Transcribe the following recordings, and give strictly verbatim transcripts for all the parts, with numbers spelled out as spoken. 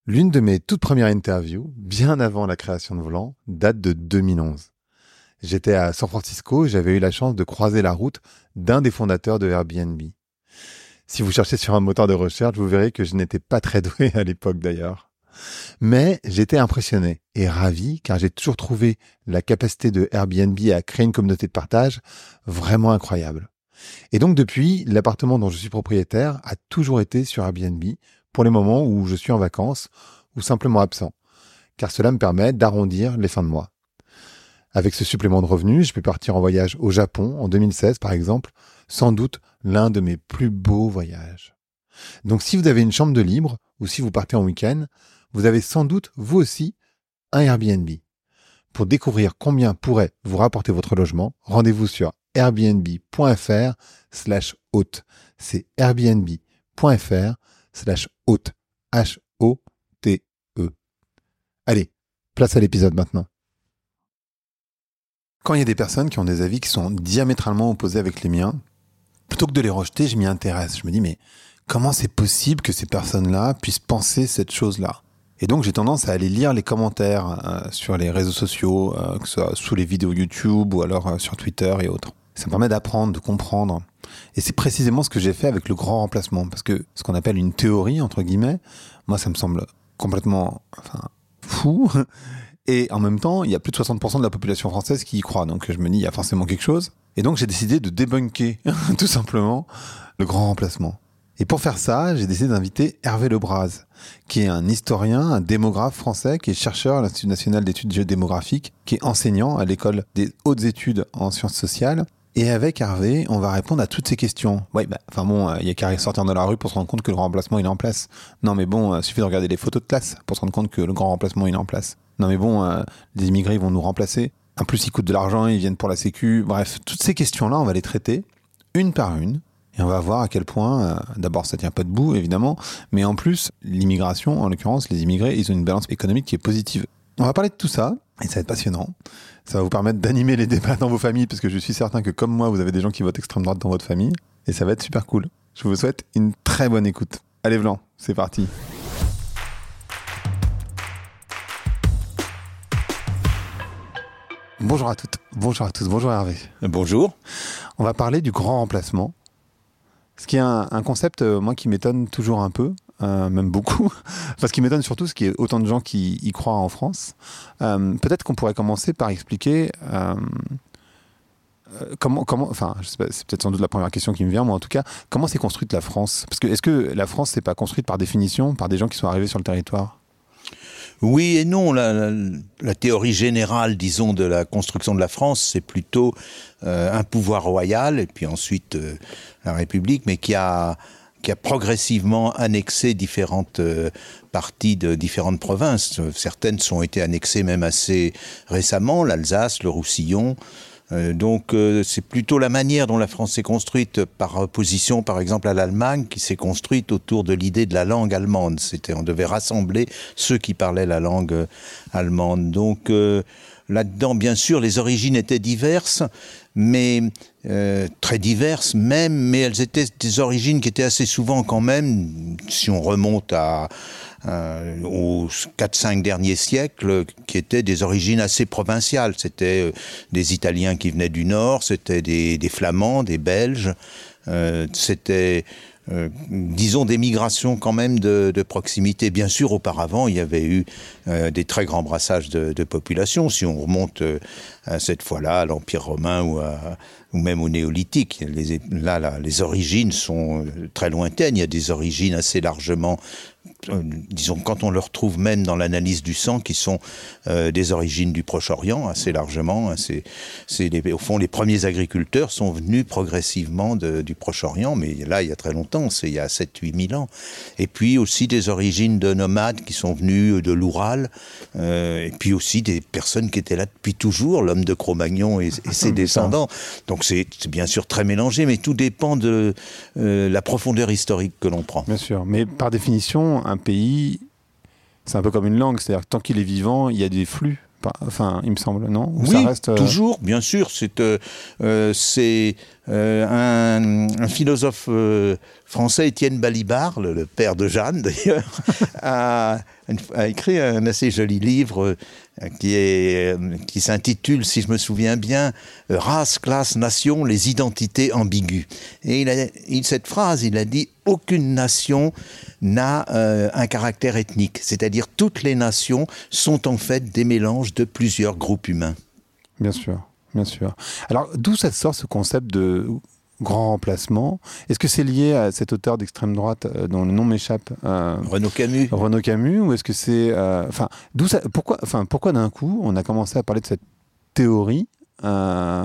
L'une de mes toutes premières interviews, bien avant la création de Volant, date de deux mille onze. J'étais à San Francisco et j'avais eu la chance de croiser la route d'un des fondateurs de Airbnb. Si vous cherchez sur un moteur de recherche, vous verrez que je n'étais pas très doué à l'époque d'ailleurs. Mais j'étais impressionné et ravi car j'ai toujours trouvé la capacité de Airbnb à créer une communauté de partage vraiment incroyable. Et donc depuis, l'appartement dont je suis propriétaire a toujours été sur Airbnb pour les moments où je suis en vacances ou simplement absent, car cela me permet d'arrondir les fins de mois. Avec ce supplément de revenus, je peux partir en voyage au Japon en deux mille seize par exemple, sans doute l'un de mes plus beaux voyages. Donc si vous avez une chambre de libre ou si vous partez en week-end, vous avez sans doute vous aussi un Airbnb. Pour découvrir combien pourrait vous rapporter votre logement, rendez-vous sur airbnb.fr slash hôte. C'est airbnb.fr slash hôte. H O T E. Allez, place à l'épisode maintenant. Quand il y a des personnes qui ont des avis qui sont diamétralement opposés avec les miens, plutôt que de les rejeter, je m'y intéresse. Je me dis, mais comment c'est possible que ces personnes-là puissent penser cette chose-là ? Et donc, j'ai tendance à aller lire les commentaires euh, sur les réseaux sociaux, euh, que ce soit sous les vidéos YouTube ou alors euh, sur Twitter et autres. Ça me permet d'apprendre, de comprendre. Et c'est précisément ce que j'ai fait avec le grand remplacement. Parce que ce qu'on appelle une théorie, entre guillemets, moi, ça me semble complètement enfin, fou. Et en même temps, il y a plus de soixante pour cent de la population française qui y croit. Donc je me dis, il y a forcément quelque chose. Et donc j'ai décidé de débunker, tout simplement, le grand remplacement. Et pour faire ça, j'ai décidé d'inviter Hervé Lebras, qui est un historien, un démographe français, qui est chercheur à l'Institut national d'études géodémographiques, qui est enseignant à l'école des hautes études en sciences sociales. Et avec Hervé, on va répondre à toutes ces questions. Oui, bah, enfin bon, il y a qu'à sortir dans la rue pour se rendre compte que le grand remplacement il est en place. Non mais bon, il suffit de regarder les photos de classe pour se rendre compte que le grand remplacement il est en place. Non mais bon, euh, les immigrés ils vont nous remplacer. En plus, ils coûtent de l'argent, ils viennent pour la sécu. Bref, toutes ces questions-là, on va les traiter une par une. Et on va voir à quel point, euh, d'abord, ça tient pas debout, évidemment. Mais en plus, l'immigration, en l'occurrence, les immigrés, ils ont une balance économique qui est positive. On va parler de tout ça, et ça va être passionnant. Ça va vous permettre d'animer les débats dans vos familles, parce que je suis certain que, comme moi, vous avez des gens qui votent extrême droite dans votre famille. Et ça va être super cool. Je vous souhaite une très bonne écoute. Allez, Vlan, c'est parti. Bonjour à toutes, bonjour à tous, bonjour Hervé. Bonjour. On va parler du grand remplacement, ce qui est un, un concept, euh, moi, qui m'étonne toujours un peu, euh, même beaucoup. Enfin, ce qui m'étonne surtout, c'est qu'il y ait autant de gens qui y croient en France. Euh, peut-être qu'on pourrait commencer par expliquer euh, euh, comment, comment, enfin, je sais pas, c'est peut-être sans doute la première question qui me vient, moi en tout cas, comment s'est construite la France ? Parce que est-ce que la France, c'est pas construite par définition, par des gens qui sont arrivés sur le territoire ? Oui et non. La, la, la théorie générale, disons, de la construction de la France, c'est plutôt euh, un pouvoir royal, et puis ensuite euh, la République, mais qui a, qui a progressivement annexé différentes euh, parties de différentes provinces. Certaines ont été annexées même assez récemment, l'Alsace, le Roussillon. Euh, donc euh, c'est plutôt la manière dont la France s'est construite par opposition par exemple à l'Allemagne, qui s'est construite autour de l'idée de la langue allemande. C'était, on devait rassembler ceux qui parlaient la langue euh, allemande. Donc euh, là-dedans, bien sûr, les origines étaient diverses, mais euh, très diverses même, mais elles étaient des origines qui étaient assez souvent quand même, si on remonte à Euh, aux quatre cinq derniers siècles, qui étaient des origines assez provinciales. C'était euh, des Italiens qui venaient du Nord, c'était des, des Flamands, des Belges, euh, c'était, euh, disons, des migrations quand même de, de proximité. Bien sûr, auparavant, il y avait eu euh, des très grands brassages de, de population, si on remonte euh, à cette fois-là à l'Empire romain ou, à, ou même au Néolithique. Les, là, là, les origines sont très lointaines. Il y a des origines assez largement Euh, disons, quand on le retrouve même dans l'analyse du sang, qui sont euh, des origines du Proche-Orient, assez largement. Hein, c'est, c'est les, au fond, les premiers agriculteurs sont venus progressivement de, du Proche-Orient, mais là, il y a très longtemps, c'est il y a sept huit mille ans. Et puis aussi des origines de nomades qui sont venus de l'Oural, euh, et puis aussi des personnes qui étaient là depuis toujours, l'homme de Cro-Magnon et, et ses descendants. Donc c'est, c'est bien sûr très mélangé, mais tout dépend de euh, la profondeur historique que l'on prend. Bien sûr, mais par définition, un pays, c'est un peu comme une langue, c'est-à-dire que tant qu'il est vivant, il y a des flux. Enfin, il me semble, non? Ou oui, ça reste, euh... toujours, bien sûr. C'est, euh, euh, c'est euh, un, un philosophe euh, français, Étienne Balibar, le, le père de Jeanne d'ailleurs, a, a écrit un assez joli livre euh, qui, est, qui s'intitule, si je me souviens bien, « Race, classe, nation, les identités ambiguës ». Et il a, il, cette phrase, il a dit « Aucune nation n'a euh, un caractère ethnique », c'est-à-dire toutes les nations sont en fait des mélanges de plusieurs groupes humains. Bien sûr, bien sûr. Alors, d'où ça sort ce concept de grand remplacement? Est-ce que c'est lié à cet auteur d'extrême droite euh, dont le nom m'échappe, euh, Renaud Camus. Renaud Camus, ou est-ce que c'est, enfin, euh, d'où ça, pourquoi, enfin, pourquoi d'un coup on a commencé à parler de cette théorie? Euh,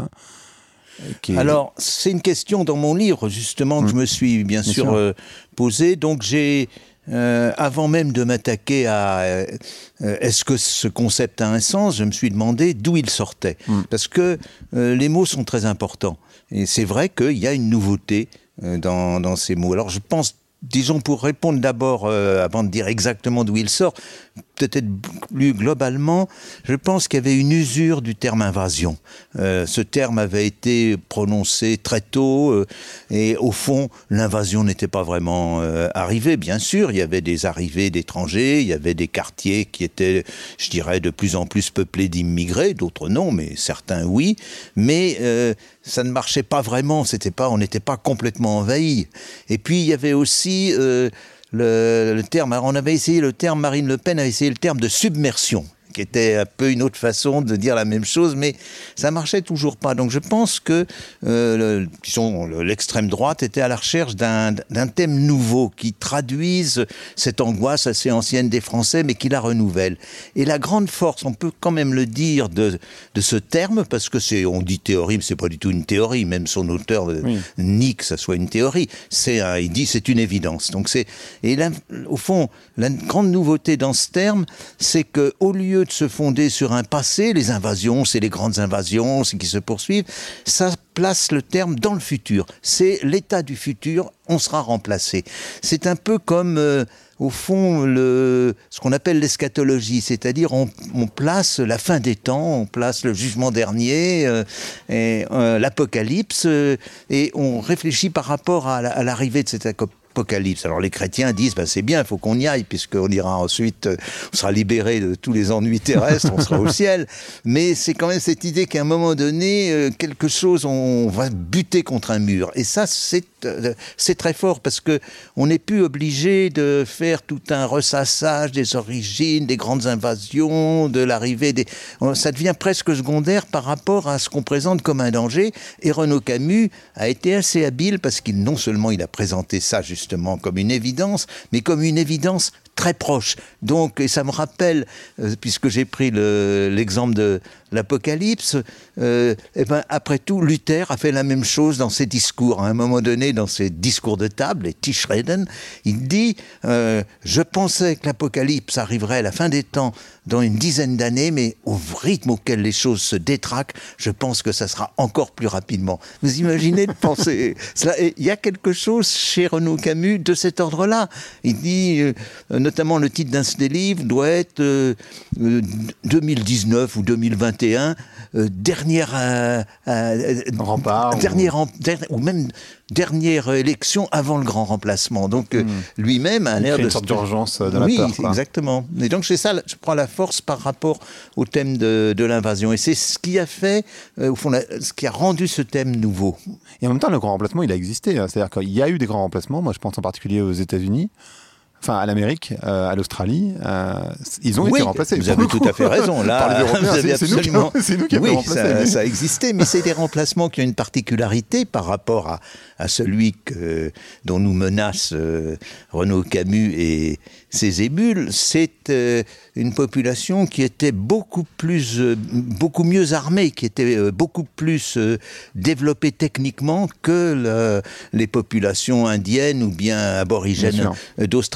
Est... Alors, c'est une question dans mon livre, justement, que mmh. je me suis bien, bien sûr, sûr. Euh, posée. Donc, j'ai, euh, avant même de m'attaquer à euh, est-ce que ce concept a un sens, je me suis demandé d'où il sortait. Mmh. Parce que euh, les mots sont très importants. Et c'est vrai qu'il y a une nouveauté euh, dans, dans ces mots. Alors, je pense, disons, pour répondre d'abord, euh, avant de dire exactement d'où il sort, peut-être plus globalement, je pense qu'il y avait une usure du terme invasion. Euh, ce terme avait été prononcé très tôt euh, et au fond, l'invasion n'était pas vraiment euh, arrivée. Bien sûr, il y avait des arrivées d'étrangers, il y avait des quartiers qui étaient, je dirais, de plus en plus peuplés d'immigrés, d'autres non, mais certains oui. Mais euh, ça ne marchait pas vraiment, c'était pas, on n'était pas complètement envahis. Et puis, il y avait aussi... Euh, Le, le terme, alors on avait essayé le terme, Marine Le Pen a essayé le terme de submersion, qui était un peu une autre façon de dire la même chose, mais ça marchait toujours pas. Donc je pense que euh, le, disons, l'extrême droite était à la recherche d'un, d'un thème nouveau qui traduise cette angoisse assez ancienne des Français, mais qui la renouvelle. Et la grande force, on peut quand même le dire, de, de ce terme, parce que c'est, on dit théorie, mais c'est pas du tout une théorie, même son auteur oui. nie que ça soit une théorie. C'est un, il dit c'est une évidence. Donc c'est, et là, au fond, la grande nouveauté dans ce terme, c'est que au lieu de se fonder sur un passé, les invasions, c'est les grandes invasions, c'est qui se poursuivent, ça place le terme dans le futur. C'est l'état du futur, on sera remplacé. C'est un peu comme, euh, au fond, le, ce qu'on appelle l'eschatologie, c'est-à-dire on, on place la fin des temps, on place le jugement dernier, euh, et, euh, l'apocalypse, euh, et on réfléchit par rapport à, la, à l'arrivée de cet apocalypse. Apocalypse. Alors les chrétiens disent ben, c'est bien, il faut qu'on y aille puisqu'on ira ensuite, euh, on sera libéré de tous les ennuis terrestres, on sera au ciel. Mais c'est quand même cette idée qu'à un moment donné, euh, quelque chose, on va buter contre un mur. Et ça, c'est euh, c'est très fort parce que on n'est plus obligé de faire tout un ressassage des origines, des grandes invasions, de l'arrivée des. Ça devient presque secondaire par rapport à ce qu'on présente comme un danger. Et Renaud Camus a été assez habile parce qu'il non seulement il a présenté ça justement justement comme une évidence, mais comme une évidence très proche. Donc, et ça me rappelle, euh, puisque j'ai pris le, l'exemple de l'Apocalypse, euh, et ben, après tout, Luther a fait la même chose dans ses discours. À un moment donné, dans ses discours de table, les Tischreden, il dit euh, « Je pensais que l'Apocalypse arriverait à la fin des temps dans une dizaine d'années, mais au rythme auquel les choses se détraquent, je pense que ça sera encore plus rapidement. » Vous imaginez de penser cela. Il y a quelque chose chez Renaud Camus de cet ordre-là. Il dit, euh, notamment le titre d'un de ses livres doit être euh, euh, deux mille dix-neuf ou deux mille vingt et un, euh, dernière, euh, euh, rempart, dernière, ou... dernière, ou même dernière élection avant le grand remplacement. Donc euh, mmh. lui-même a l'air de... une sorte d'urgence de oui, la peur. Oui, exactement. Et donc c'est ça, je prends la force par rapport au thème de, de l'invasion. Et c'est ce qui a fait, euh, au fond, la, ce qui a rendu ce thème nouveau. Et en même temps, le grand remplacement, il a existé. Hein. C'est-à-dire qu'il y a eu des grands remplacements. Moi, je pense en particulier aux États-Unis. Enfin, à l'Amérique, euh, à l'Australie, euh, ils ont oui, été remplacés. Vous avez tout à fait raison. Là, vous avez absolument... c'est nous qui avons oui, remplacé. Ça, mais... ça a existé, mais c'est des remplacements qui ont une particularité par rapport à, à celui que, dont nous menace euh, Renaud Camus et ses émules. C'est euh, une population qui était beaucoup plus, euh, beaucoup mieux armée, qui était euh, beaucoup plus euh, développée techniquement que le, les populations indiennes ou bien aborigènes d'Australie.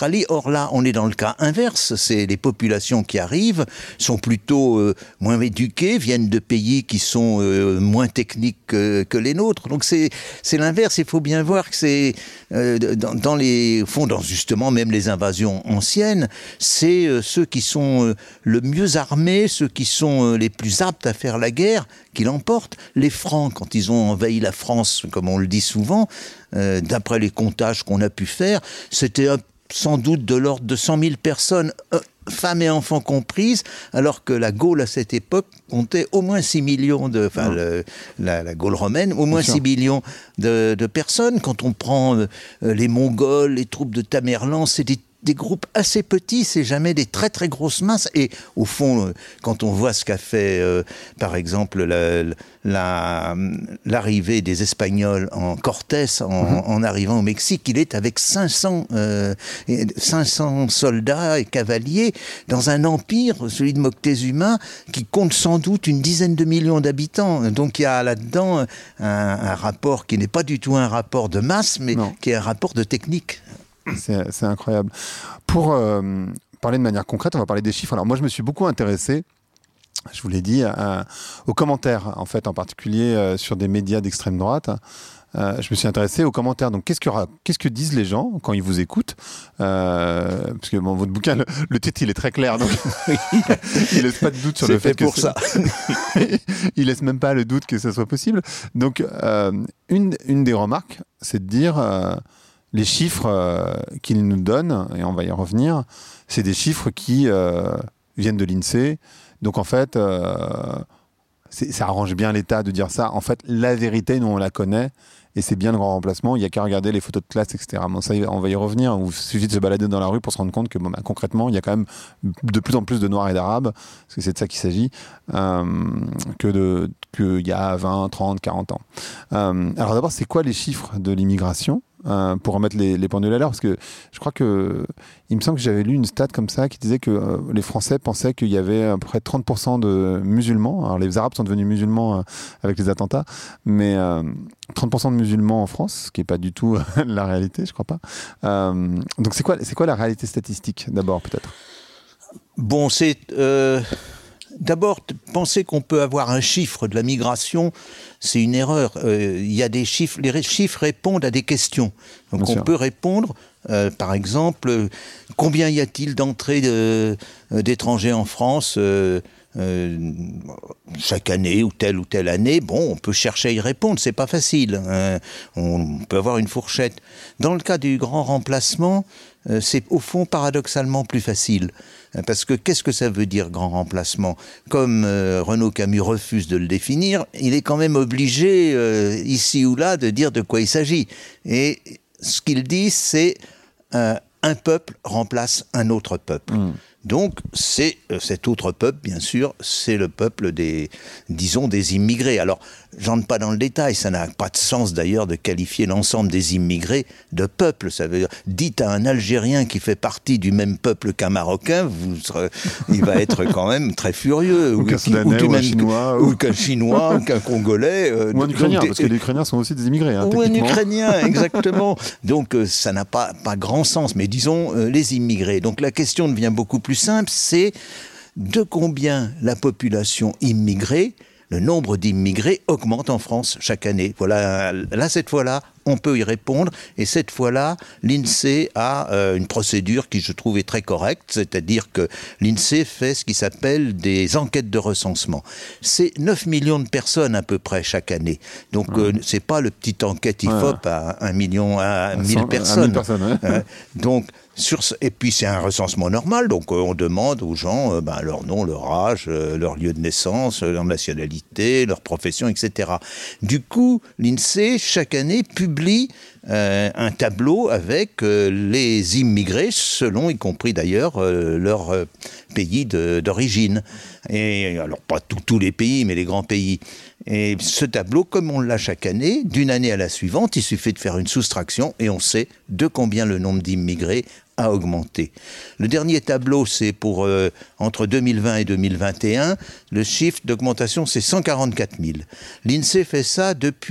Australie. Or là, on est dans le cas inverse. C'est les populations qui arrivent sont plutôt euh, moins éduquées, viennent de pays qui sont euh, moins techniques que, que les nôtres. Donc c'est c'est l'inverse. Il faut bien voir que c'est euh, dans, dans les au fond, dans justement même les invasions anciennes, c'est euh, ceux qui sont euh, le mieux armés, ceux qui sont euh, les plus aptes à faire la guerre, qui l'emportent. Les Francs, quand ils ont envahi la France, comme on le dit souvent, euh, d'après les comptages qu'on a pu faire, c'était un sans doute de l'ordre de cent mille personnes, euh, femmes et enfants comprises, alors que la Gaule à cette époque comptait au moins six millions de... Enfin, le, la, la Gaule romaine, au moins six millions de, de personnes. Quand on prend euh, les Mongols, les troupes de Tamerlan, c'est des des groupes assez petits, c'est jamais des très très grosses masses. Et au fond, quand on voit ce qu'a fait, euh, par exemple, la, la, l'arrivée des Espagnols en Cortés, en, mm-hmm. en arrivant au Mexique, il est avec cinq cents, euh, cinq cents soldats et cavaliers dans un empire, celui de Moctezuma, qui compte sans doute une dizaine de millions d'habitants. Donc il y a là-dedans un, un rapport qui n'est pas du tout un rapport de masse, mais non. qui est un rapport de technique. C'est, c'est incroyable. Pour euh, parler de manière concrète, on va parler des chiffres. Alors moi, je me suis beaucoup intéressé, je vous l'ai dit, à, aux commentaires, en fait, en particulier euh, sur des médias d'extrême droite. Euh, je me suis intéressé aux commentaires. Donc, qu'est-ce que, qu'est-ce que disent les gens quand ils vous écoutent euh, Parce que bon, votre bouquin, le, le titre, il est très clair, donc il laisse pas de doute sur c'est le fait, fait que pour ça. Il laisse même pas le doute que ça soit possible. Donc, euh, une, une des remarques, c'est de dire... Euh, les chiffres euh, qu'ils nous donnent, et on va y revenir, c'est des chiffres qui euh, viennent de l'INSEE. Donc en fait, euh, c'est, ça arrange bien l'État de dire ça. En fait, la vérité, nous on la connaît, et c'est bien le grand remplacement. Il n'y a qu'à regarder les photos de classe, et cetera. Bon, ça, on va y revenir. Il suffit de se balader dans la rue pour se rendre compte que bon, bah, concrètement, il y a quand même de plus en plus de Noirs et d'Arabes, parce que c'est de ça qu'il s'agit, euh, que de, qu'il y a vingt, trente, quarante ans. Euh, alors d'abord, c'est quoi les chiffres de l'immigration ? Euh, pour remettre les, les pendules à l'heure, parce que je crois que il me semble que j'avais lu une stat comme ça qui disait que euh, les Français pensaient qu'il y avait à peu près trente pour cent de musulmans. Alors les Arabes sont devenus musulmans euh, avec les attentats, mais euh, trente pour cent de musulmans en France, ce qui n'est pas du tout la réalité, je crois pas. Euh, donc c'est quoi, c'est quoi la réalité statistique d'abord peut-être ? Bon, c'est euh, d'abord penser qu'on peut avoir un chiffre de la migration. C'est une erreur. Euh, il y a des chiffres. Les chiffres répondent à des questions. Donc, Bien on sûr. peut répondre, euh, par exemple, euh, combien y a-t-il d'entrées de, euh, d'étrangers en France euh, euh, chaque année ou telle ou telle année. Bon, on peut chercher à y répondre. C'est pas facile. Hein. On peut avoir une fourchette. Dans le cas du grand remplacement, euh, c'est au fond paradoxalement plus facile. Parce que qu'est-ce que ça veut dire, grand remplacement ? Comme euh, Renaud Camus refuse de le définir, il est quand même obligé, euh, ici ou là, de dire de quoi il s'agit. Et ce qu'il dit, c'est euh, un peuple remplace un autre peuple. Mmh. Donc, c'est euh, cet autre peuple, bien sûr, c'est le peuple des, disons, des immigrés. Alors, j'entre pas dans le détail, ça n'a pas de sens d'ailleurs de qualifier l'ensemble des immigrés de peuple. Ça veut dire, dites à un Algérien qui fait partie du même peuple qu'un Marocain, vous serez, il va être quand même très furieux. Ou, ou qu'un Soudanais, ou, ou un Chinois. Ou, ou qu'un Chinois, ou qu'un Congolais. Euh, ou un Ukrainien, parce que les Ukrainiens sont aussi des immigrés. Hein, ou un Ukrainien, exactement. Donc, euh, ça n'a pas, pas grand sens, mais disons euh, les immigrés. Donc, la question devient beaucoup plus simple, c'est de combien la population immigrée, le nombre d'immigrés augmente en France chaque année. Voilà, là, cette fois-là, on peut y répondre. Et cette fois-là, l'INSEE a euh, une procédure qui, je trouve, est très correcte. C'est-à-dire que l'INSEE fait ce qui s'appelle des enquêtes de recensement. C'est neuf millions de personnes à peu près chaque année. Donc, mmh. euh, c'est pas le petit enquête I F O P ouais. à un million, à mille personnes. personnes ouais. euh, donc, Sur ce, et puis c'est un recensement normal, donc euh, on demande aux gens euh, ben, leur nom, leur âge, euh, leur lieu de naissance, leur nationalité, leur profession, et cetera. Du coup, l'INSEE, chaque année, publie euh, un tableau avec euh, les immigrés, selon, y compris d'ailleurs, euh, leur euh, pays de, d'origine. Et alors, pas tous les pays, mais les grands pays. Et ce tableau, comme on l'a chaque année, d'une année à la suivante, il suffit de faire une soustraction et on sait de combien le nombre d'immigrés a augmenté. Le dernier tableau, c'est pour euh, entre deux mille vingt et deux mille vingt et un. Le chiffre d'augmentation, c'est cent quarante-quatre mille. L'INSEE fait ça depuis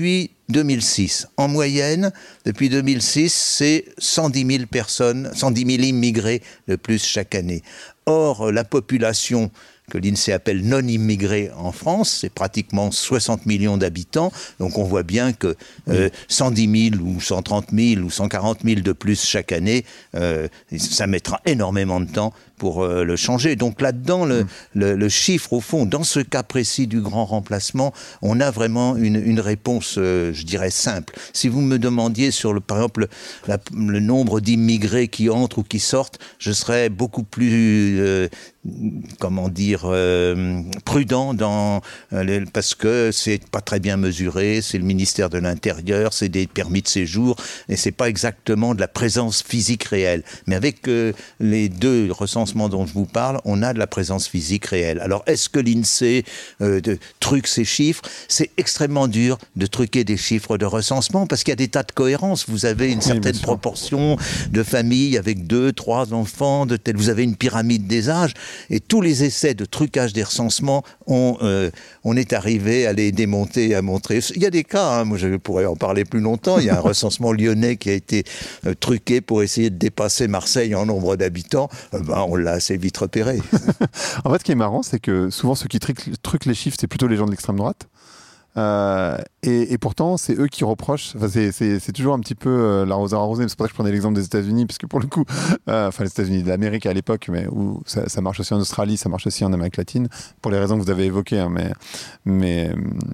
deux mille six. En moyenne, depuis deux mille six, c'est cent dix mille personnes, cent dix mille immigrés de plus chaque année. Or, la population que l'INSEE appelle non immigrés en France, c'est pratiquement soixante millions d'habitants. Donc on voit bien que euh, cent dix mille ou cent trente mille ou cent quarante mille de plus chaque année, euh, ça mettra énormément de temps pour euh, le changer. Donc là-dedans, le, mmh. le, le chiffre, au fond, dans ce cas précis du grand remplacement, on a vraiment une, une réponse, euh, je dirais, simple. Si vous me demandiez sur, le, par exemple, la, le nombre d'immigrés qui entrent ou qui sortent, je serais beaucoup plus, euh, comment dire, euh, prudent dans, euh, les, parce que c'est pas très bien mesuré, c'est le ministère de l'Intérieur, c'est des permis de séjour, et c'est pas exactement de la présence physique réelle. Mais avec euh, les deux recensements dont je vous parle, on a de la présence physique réelle. Alors, est-ce que l'INSEE euh, de, truque ces chiffres? C'est extrêmement dur de truquer des chiffres de recensement parce qu'il y a des tas de cohérences. Vous avez une certaine oui, proportion de familles avec deux, trois enfants, de tel. Vous avez une pyramide des âges et tous les essais de trucage des recensements, on, euh, on est arrivé à les démonter, à montrer. Il y a des cas, hein, moi je pourrais en parler plus longtemps. Il y a un recensement lyonnais qui a été euh, truqué pour essayer de dépasser Marseille en nombre d'habitants. Euh, ben, on l'a assez vite repéré. En fait, ce qui est marrant, c'est que souvent ceux qui truquent, truquent les chiffres, c'est plutôt les gens de l'extrême droite. Euh, et, et pourtant, c'est eux qui reprochent. Enfin, c'est, c'est, c'est toujours un petit peu euh, l'arroseur arrosé. C'est pour ça que je prenais l'exemple des États-Unis, parce que pour le coup, euh, enfin les États-Unis, de l'Amérique à l'époque, mais où ça, ça marche aussi en Australie, ça marche aussi en Amérique latine, pour les raisons que vous avez évoquées. Hein, mais, mais,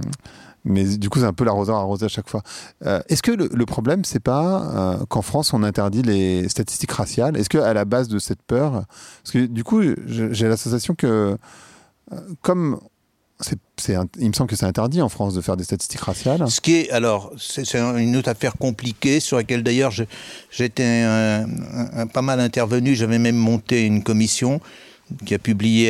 mais du coup, c'est un peu l'arroseur arrosé à chaque fois. Euh, est-ce que le, le problème, c'est pas euh, qu'en France, on interdit les statistiques raciales? Est-ce qu'à la base de cette peur, parce que du coup, j'ai l'association que euh, comme C'est, c'est, il me semble que c'est interdit en France de faire des statistiques raciales. Ce qui est, alors, c'est, c'est une autre affaire compliquée sur laquelle d'ailleurs je, j'étais un, un, un, pas mal intervenu. J'avais même monté une commission qui a publié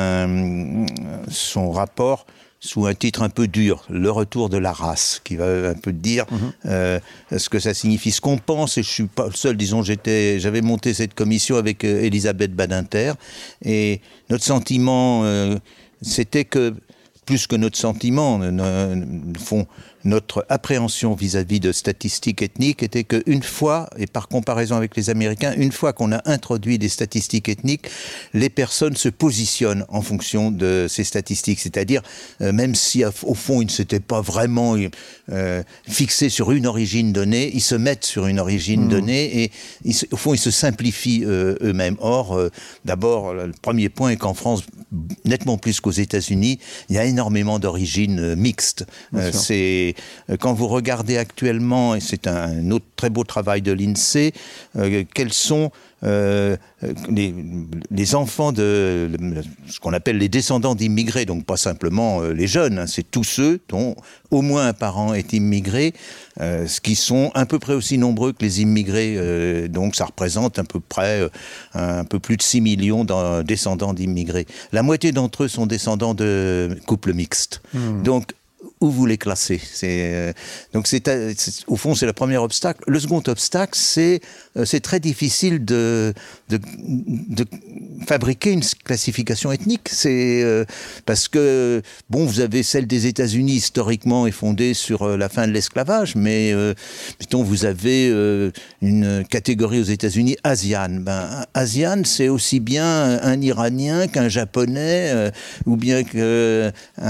un, son rapport sous un titre un peu dur, Le retour de la race, qui va un peu dire mmh. euh, ce que ça signifie. Ce qu'on pense, et je ne suis pas le seul, disons, j'étais, j'avais monté cette commission avec euh, Elisabeth Badinter, et notre sentiment, euh, c'était que plus que notre sentiment, font notre appréhension vis-à-vis de statistiques ethniques était qu'une fois, et par comparaison avec les Américains, une fois qu'on a introduit des statistiques ethniques, les personnes se positionnent en fonction de ces statistiques. C'est-à-dire, euh, même si au fond ils ne s'étaient pas vraiment euh, fixés sur une origine donnée, ils se mettent sur une origine mmh. donnée et ils, au fond ils se simplifient euh, eux-mêmes. Or, euh, d'abord, le premier point est qu'en France, nettement plus qu'aux États-Unis, il y a énormément d'origines euh, mixtes. Euh, c'est Quand vous regardez actuellement, et c'est un autre très beau travail de l'INSEE, euh, quels sont euh, les, les enfants de ce qu'on appelle les descendants d'immigrés, donc pas simplement euh, les jeunes, hein, c'est tous ceux dont au moins un parent est immigré, euh, ce qui sont à peu près aussi nombreux que les immigrés, euh, donc ça représente à peu près euh, un peu plus de six millions de descendants d'immigrés. La moitié d'entre eux sont descendants de couples mixtes. Mmh. Donc où vous les classez. C'est, euh, donc c'est, c'est, au fond, c'est le premier obstacle. Le second obstacle, c'est, euh, c'est très difficile de, de, de fabriquer une classification ethnique. C'est euh, parce que, bon, vous avez celle des États-Unis, historiquement, est fondée sur euh, la fin de l'esclavage, mais, euh, mettons, vous avez euh, une catégorie aux États-Unis, asiane. Ben, asiane, c'est aussi bien un Iranien qu'un Japonais, euh, ou bien qu'un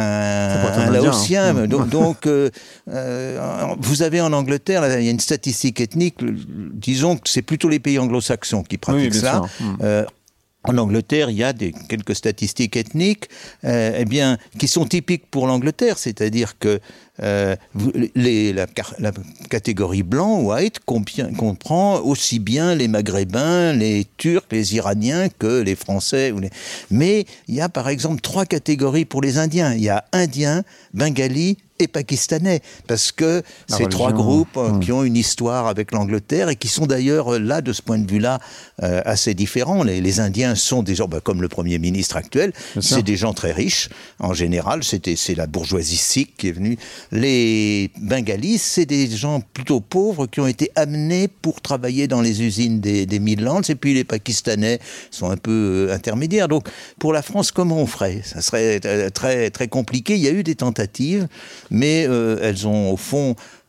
un Laotien. Hein. Donc, donc euh, euh, vous avez en Angleterre, là, il y a une statistique ethnique, disons que c'est plutôt les pays anglo-saxons qui pratiquent oui, ça. Euh, en Angleterre, il y a des, quelques statistiques ethniques euh, eh bien, qui sont typiques pour l'Angleterre, c'est-à-dire que euh, les, la, la catégorie blanc, white, comprend aussi bien les Maghrébins, les Turcs, les Iraniens que les Français. Ou les... Mais il y a par exemple trois catégories pour les Indiens. Il y a Indiens, Bengalis et Pakistanais, parce que la ces religion, trois groupes hum. qui ont une histoire avec l'Angleterre et qui sont d'ailleurs là, de ce point de vue-là, euh, assez différents. Les, les Indiens sont des gens, bah, comme le Premier ministre actuel, Bien c'est sûr. Des gens très riches, en général, c'était, c'est la bourgeoisie sikh qui est venue. Les Bengalis, c'est des gens plutôt pauvres qui ont été amenés pour travailler dans les usines des, des Midlands, et puis les Pakistanais sont un peu euh, intermédiaires. Donc, pour la France, comment on ferait ? Ça serait très, très compliqué. Il y a eu des tentatives, mais euh, elles ont, au fond,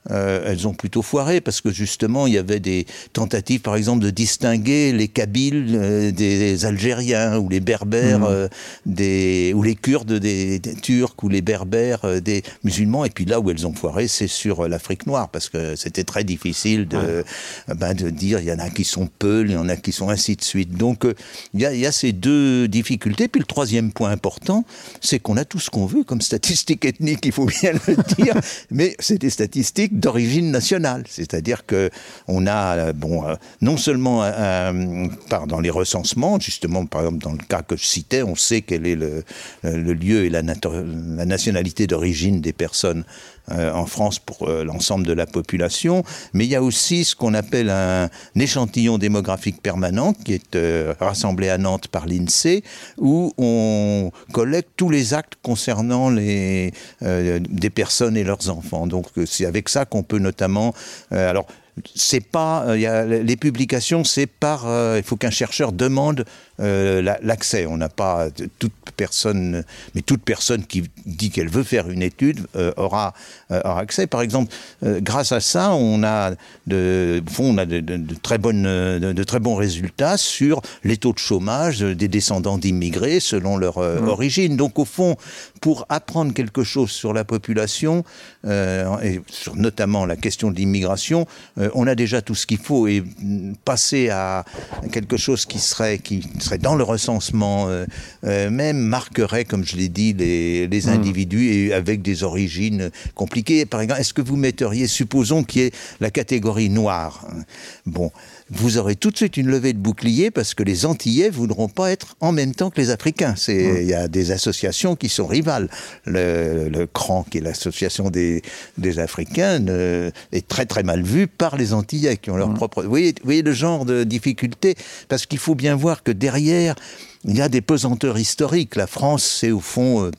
euh, elles ont plutôt foiré, parce que justement, il y avait des tentatives, par exemple, de distinguer les Kabyles euh, des Algériens, ou les Berbères, mmh. euh, des, ou les Kurdes des, des Turcs, ou les Berbères euh, des musulmans. Et puis là où elles ont foiré, c'est sur l'Afrique noire, parce que c'était très difficile de, ouais. ben, de dire, il y en a qui sont Peuls, il y en a qui sont ainsi de suite. Donc, euh, il y a, il y a ces deux difficultés. Puis le troisième point important, c'est qu'on a tout ce qu'on veut comme statistiques ethniques, il faut bien le dire, mais c'est des statistiques d'origine nationale. C'est-à-dire qu'on a, bon, euh, non seulement euh, par, dans les recensements, justement, par exemple, dans le cas que je citais, on sait quel est le, le lieu et la, nat- la nationalité d'origine des personnes Euh, en France pour euh, l'ensemble de la population, mais il y a aussi ce qu'on appelle un, un échantillon démographique permanent qui est euh, rassemblé à Nantes par l'INSEE, où on collecte tous les actes concernant les, euh, des personnes et leurs enfants. Donc c'est avec ça qu'on peut notamment... Euh, alors, c'est pas, euh, y a, les publications, c'est par, euh, il faut qu'un chercheur demande euh, la, l'accès. On n'a pas toute personne, mais toute personne qui dit qu'elle veut faire une étude euh, aura, euh, aura accès. Par exemple, euh, grâce à ça, on a de, au fond, on a de, de, de très bonnes, de, de très bons résultats sur les taux de chômage des descendants d'immigrés selon leur euh, mmh. origine. Donc, au fond, pour apprendre quelque chose sur la population euh, et sur notamment la question de l'immigration, euh, on a déjà tout ce qu'il faut, et passer à quelque chose qui serait, qui serait dans le recensement euh, euh, même marquerait, comme je l'ai dit, les, les individus et avec des origines compliquées. Par exemple, est-ce que vous metteriez, supposons qu'il y ait la catégorie noire, bon, vous aurez tout de suite une levée de bouclier parce que les Antillais ne voudront pas être en même temps que les Africains. C'est, mmh. Il y a des associations qui sont rivales. Le, le C R A N, qui est l'association des, des Africains, ne, est très très mal vu par les Antillais qui ont leur mmh. propre... Vous voyez, vous voyez le genre de difficulté, parce qu'il faut bien voir que derrière, il y a des pesanteurs historiques. La France, c'est au fond... Euh,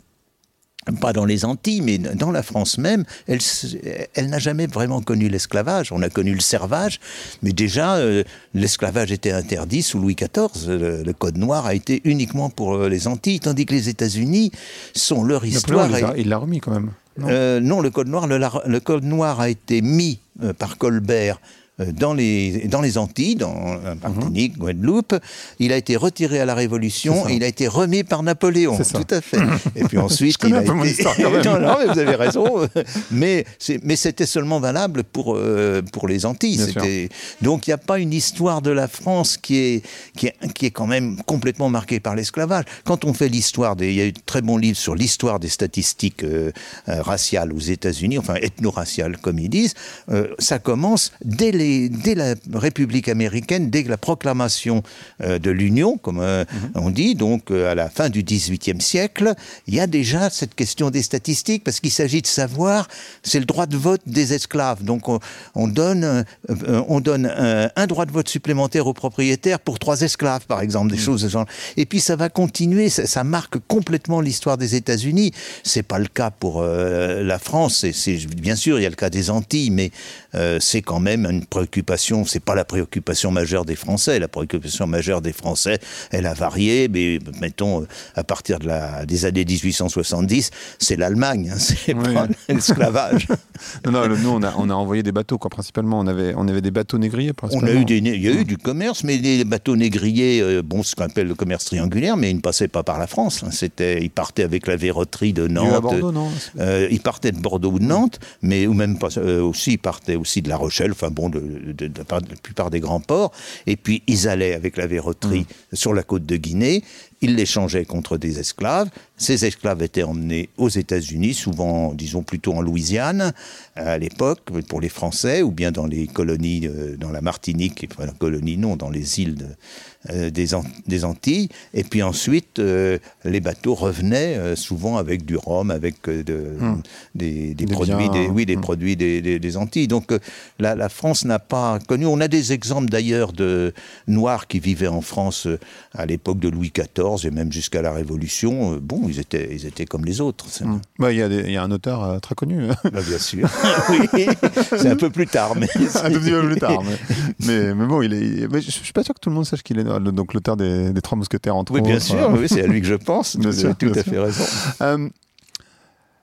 pas dans les Antilles, mais dans la France même, elle, elle n'a jamais vraiment connu l'esclavage. On a connu le servage, mais déjà, euh, l'esclavage était interdit sous Louis quatorze. Le, le Code noir a été uniquement pour les Antilles, tandis que les États-Unis sont leur histoire... Il, a, il l'a remis quand même. Non, euh, non le Code noir, le, le Code noir a été mis euh, par Colbert dans les, dans les Antilles, dans Martinique, mmh. Guadeloupe. Il a été retiré à la Révolution et il a été remis par Napoléon. Tout à fait. Et puis ensuite, il a été... non, non, mais vous avez raison. Mais, c'est, mais c'était seulement valable pour, euh, pour les Antilles. C'était... Donc il n'y a pas une histoire de la France qui est, qui, est, qui est quand même complètement marquée par l'esclavage. Quand on fait l'histoire, des... il y a eu de très bons livres sur l'histoire des statistiques euh, euh, raciales aux États-Unis, enfin ethno-raciales comme ils disent, euh, ça commence dès les dès la République américaine, dès la proclamation euh, de l'Union, comme euh, mmh. on dit, donc euh, à la fin du dix-huitième siècle, il y a déjà cette question des statistiques, parce qu'il s'agit de savoir, c'est le droit de vote des esclaves. Donc on, on donne, euh, on donne un, un droit de vote supplémentaire aux propriétaires pour trois esclaves, par exemple, des mmh. choses de ce genre. Et puis ça va continuer, ça, ça marque complètement l'histoire des États-Unis. C'est pas le cas pour euh, la France. C'est, c'est, bien sûr, il y a le cas des Antilles, mais euh, c'est quand même une préoccupation, c'est pas la préoccupation majeure des Français. La préoccupation majeure des Français, elle a varié, mais mettons, à partir de la, des années dix-huit cent soixante-dix, c'est l'Allemagne, hein, c'est oui. pas l'esclavage. non, non, nous, on a, on a envoyé des bateaux, quoi, principalement. On avait, on avait des bateaux négriers, principalement. On a eu des, il y a eu du commerce, mais les bateaux négriers, euh, bon, ce qu'on appelle le commerce triangulaire, mais ils ne passaient pas par la France. Hein. C'était, ils partaient avec la verroterie de Nantes. À Bordeaux, non euh, Ils partaient de Bordeaux ou de Nantes, mais ou même pas, euh, aussi, ils partaient aussi de La Rochelle, enfin bon, de, de, de, de la plupart des grands ports, et puis ils allaient avec la verroterie mmh. sur la côte de Guinée, ils l'échangeaient contre des esclaves, ces esclaves étaient emmenés aux États-Unis, souvent, disons plutôt en Louisiane, à l'époque, pour les Français, ou bien dans les colonies, euh, dans la Martinique, enfin la colonie non, dans les îles de, euh, des, An- des Antilles, et puis ensuite, euh, les bateaux revenaient euh, souvent avec du rhum, avec euh, de, mmh. des, des, des produits, des, oui, des mmh. produits des, des, des Antilles. Donc euh, la, la France n'a pas connu, on a des exemples d'ailleurs de Noirs qui vivaient en France euh, à l'époque de Louis quatorze, et même jusqu'à la Révolution, euh, bon, ils étaient, ils étaient comme les autres. Il mmh. bah, y, y a un auteur euh, très connu. Bah, bien sûr. Oui, c'est un peu plus tard. Mais un tout petit peu plus tard. Mais, mais, mais bon, il est, mais je ne suis pas sûr que tout le monde sache qu'il est le, donc, l'auteur des, des Trois Mousquetaires, entre oui, autres. Bien sûr, oui, c'est à lui que je pense. Vous avez tout à fait raison. Euh,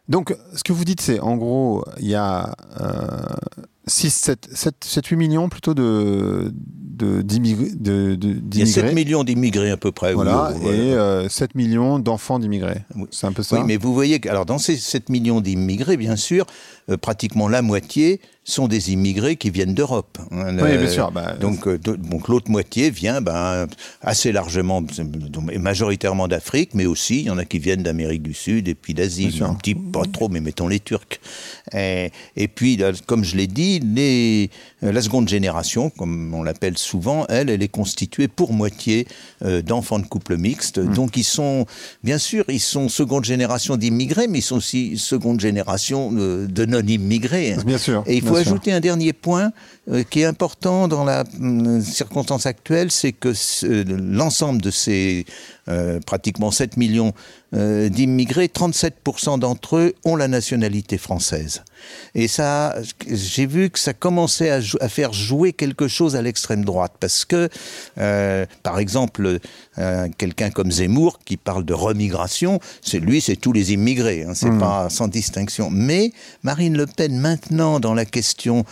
Donc, ce que vous dites, c'est, en gros, il y a euh, six, sept, sept, huit millions plutôt de, de, d'immigrés, de, de, d'immigrés. Il y a sept millions d'immigrés à peu près. Voilà, oui, voilà. Et euh, sept millions d'enfants d'immigrés. Oui. C'est un peu ça. Oui, mais vous voyez que, alors, dans ces sept millions d'immigrés, bien sûr, euh, pratiquement la moitié sont des immigrés qui viennent d'Europe. Hein, oui, bien sûr. Bah, donc, euh, donc l'autre moitié vient ben, assez largement, majoritairement d'Afrique, mais aussi il y en a qui viennent d'Amérique du Sud et puis d'Asie. Un petit, pas trop, mais mettons les Turcs. Et, et puis, là, comme je l'ai dit, les, la seconde génération, comme on l'appelle souvent, elle, elle est constituée pour moitié euh, d'enfants de couples mixtes. Mmh. Donc, ils sont, bien sûr, ils sont seconde génération d'immigrés, mais ils sont aussi seconde génération de, de non-immigrés. Bien sûr. Et il faut bien ajouter sûr. un dernier point euh, qui est important dans la euh, circonstance actuelle, c'est que euh, l'ensemble de ces euh, pratiquement sept millions euh, d'immigrés, trente-sept pour cent d'entre eux ont la nationalité française. Et ça, j'ai vu que ça commençait à, à faire jouer quelque chose à l'extrême droite, parce que, euh, par exemple, euh, quelqu'un comme Zemmour qui parle de remigration, c'est lui, c'est tous les immigrés, hein, c'est mmh. pas sans distinction. Mais Marine Le Pen, maintenant, dans la question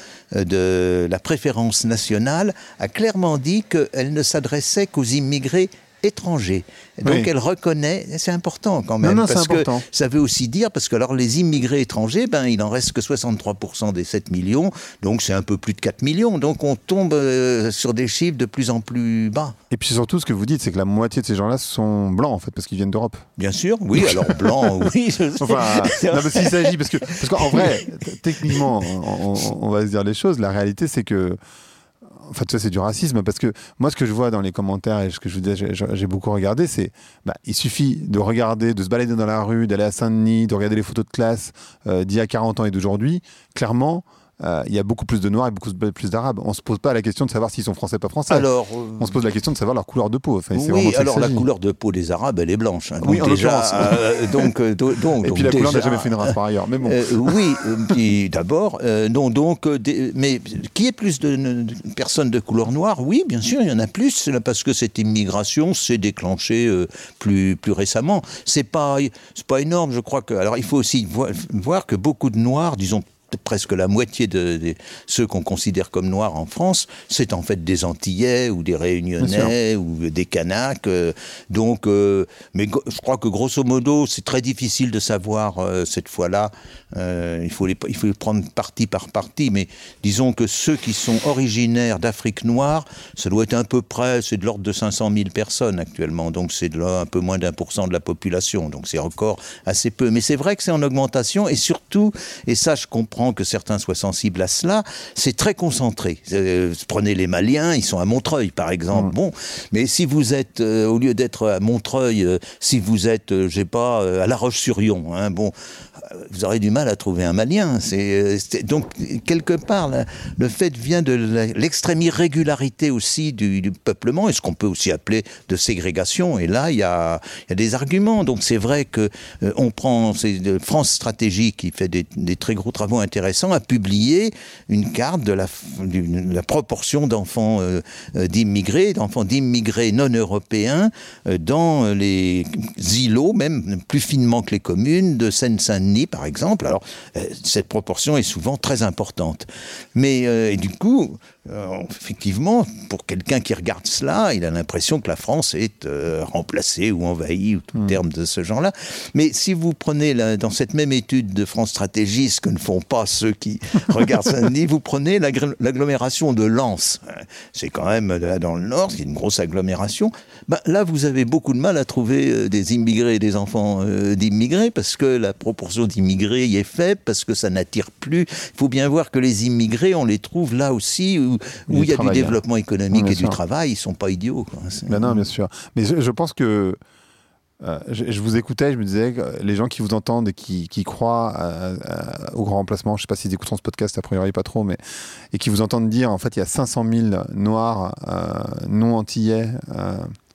de la préférence nationale, a clairement dit qu'elle ne s'adressait qu'aux immigrés étrangers. Donc oui. elle reconnaît, c'est important quand même, non, non, parce que important. ça veut aussi dire, parce que alors les immigrés étrangers, ben il en reste que soixante-trois pour cent des sept millions, donc c'est un peu plus de quatre millions, donc on tombe euh, sur des chiffres de plus en plus bas. Et puis surtout, ce que vous dites, c'est que la moitié de ces gens-là sont blancs en fait, parce qu'ils viennent d'Europe. Bien sûr, oui, alors blancs, oui. Enfin, non, mais s'il s'agit, parce que, parce qu'en vrai, techniquement, on, on, on va se dire les choses, la réalité c'est que enfin, ça, c'est du racisme, parce que moi, ce que je vois dans les commentaires, et ce que je vous disais, j'ai, j'ai beaucoup regardé, c'est bah, il suffit de regarder, de se balader dans la rue, d'aller à Saint-Denis, de regarder les photos de classe euh, d'il y a quarante ans et d'aujourd'hui. Clairement, euh, il y a beaucoup plus de Noirs et beaucoup plus d'Arabes. On ne se pose pas la question de savoir s'ils sont français ou pas français. Alors, euh... On se pose la question de savoir leur couleur de peau. Enfin, c'est oui, alors la couleur de peau des Arabes, elle est blanche. Hein, oui, en déjà, euh, donc, euh, donc, et donc, puis la déjà, couleur n'a jamais fait une race par ailleurs. Mais bon. Euh, oui, puis d'abord, euh, non, donc, euh, des, mais qui est plus de, de personnes de couleur noire? Oui, bien sûr, il y en a plus, parce que cette immigration s'est déclenchée euh, plus, plus récemment. C'est pas, c'est pas énorme, je crois que. Alors, il faut aussi voir, voir que beaucoup de Noirs, disons, presque la moitié de, de ceux qu'on considère comme noirs en France, c'est en fait des Antillais ou des Réunionnais ou des Kanaks. Euh, donc, euh, mais go- je crois que grosso modo, c'est très difficile de savoir euh, cette fois-là. Euh, il faut les, il faut les prendre partie par partie. Mais disons que ceux qui sont originaires d'Afrique noire, ça doit être à peu près, c'est de l'ordre de cinq cent mille personnes actuellement. Donc, c'est de là un peu moins d'un pour cent de la population. Donc, c'est encore assez peu. Mais c'est vrai que c'est en augmentation et surtout, et ça, je comprends que certains soient sensibles à cela, c'est très concentré. Euh, prenez les Maliens, ils sont à Montreuil, par exemple. Mmh. Bon, mais si vous êtes, euh, au lieu d'être à Montreuil, euh, si vous êtes, euh, je sais pas, euh, à La Roche-sur-Yon, hein, bon, euh, vous aurez du mal à trouver un Malien. C'est, c'est, donc, quelque part, là, le fait vient de la, l'extrême irrégularité aussi du, du peuplement, et ce qu'on peut aussi appeler de ségrégation. Et là, il y a, y a des arguments. Donc, c'est vrai que euh, on prend, c'est France Stratégie qui fait des, des très gros travaux intéressant, a publié une carte de la, de la proportion d'enfants euh, d'immigrés, d'enfants d'immigrés non européens euh, dans les îlots, même plus finement que les communes, de Seine-Saint-Denis par exemple. Alors, euh, cette proportion est souvent très importante. Mais euh, et du coup, euh, effectivement, pour quelqu'un qui regarde cela, il a l'impression que la France est euh, remplacée ou envahie, ou tout mmh. terme de ce genre-là. Mais si vous prenez la, dans cette même étude de France Stratégie, ce que ne font pas ceux qui regardent Saint-Denis, vous prenez l'agglomération de Lens. C'est quand même là dans le nord, c'est une grosse agglomération. Ben, là, vous avez beaucoup de mal à trouver des immigrés et des enfants euh, d'immigrés, parce que la proportion d'immigrés y est faible, parce que ça n'attire plus. Il faut bien voir que les immigrés, on les trouve là aussi où, où il y a du développement économique oui, et sûr. Du travail. Ils ne sont pas idiots. Quoi. Ben non, bien sûr. Mais je, je pense que Euh, je, je vous écoutais, je me disais que les gens qui vous entendent et qui, qui croient à, à, au grand remplacement, je ne sais pas s'ils écouteront ce podcast, a priori pas trop, mais et qui vous entendent dire en fait il y a cinq cent mille Noirs euh, non antillais euh,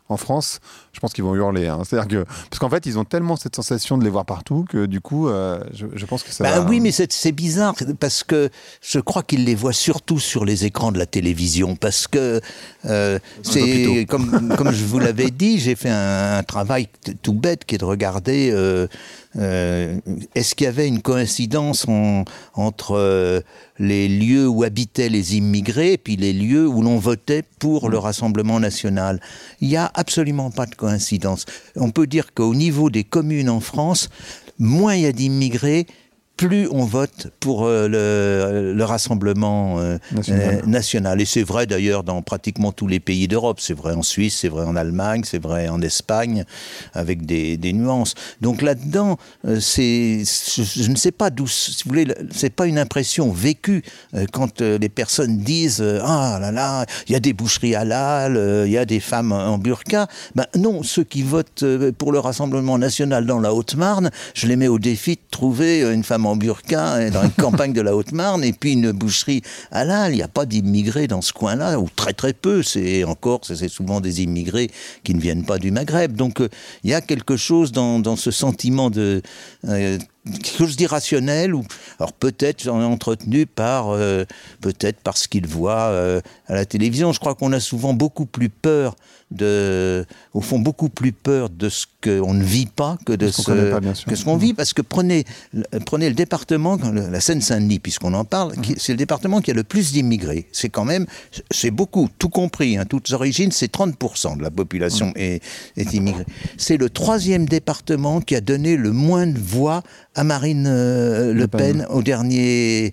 en France, je pense qu'ils vont hurler. Hein. C'est-à-dire que, parce qu'en fait, ils ont tellement cette sensation de les voir partout que du coup, euh, je, je pense que ça bah, va... Oui, mais c'est, c'est bizarre parce que je crois qu'ils les voient surtout sur les écrans de la télévision parce que euh, c'est comme, comme je vous l'avais dit, j'ai fait un, un travail tout bête qui est de regarder euh, euh, est-ce qu'il y avait une coïncidence en, entre euh, les lieux où habitaient les immigrés et puis les lieux où l'on votait pour le Rassemblement national. Il n'y a absolument pas de coïncidence. On peut dire qu'au niveau des communes en France, moins il y a d'immigrés, plus on vote pour euh, le, le Rassemblement euh, national. Euh, national. Et c'est vrai d'ailleurs dans pratiquement tous les pays d'Europe. C'est vrai en Suisse, c'est vrai en Allemagne, c'est vrai en Espagne, avec des, des nuances. Donc là-dedans, euh, c'est, je, je ne sais pas d'où, si vous voulez, c'est pas une impression vécue euh, quand euh, les personnes disent euh, ah là là, il y a des boucheries halal, il euh, y a des femmes en burqa. Ben non, ceux qui votent euh, pour le Rassemblement national dans la Haute-Marne, je les mets au défi de trouver une femme en burqa dans une campagne de la Haute-Marne et puis une boucherie halal. Il n'y a pas d'immigrés dans ce coin-là, ou très très peu. C'est encore, c'est souvent des immigrés qui ne viennent pas du Maghreb. Donc euh, il y a quelque chose dans, dans ce sentiment de... Euh, quelque chose d'irrationnel, ou alors peut-être entretenu par euh, peut-être parce qu'ils voient euh, à la télévision. Je crois qu'on a souvent beaucoup plus peur de, au fond beaucoup plus peur de ce qu'on ne vit pas que de ce, ce, pas, que ce qu'on vit, parce que prenez prenez le département, la Seine-Saint-Denis, puisqu'on en parle, mmh. qui, c'est le département qui a le plus d'immigrés. C'est quand même, c'est beaucoup, tout compris, hein, toutes origines, c'est trente pour cent de la population mmh. est, est immigrée. C'est le troisième département qui a donné le moins de voix à Marine euh, Le, Le Pen, Pen au dernier,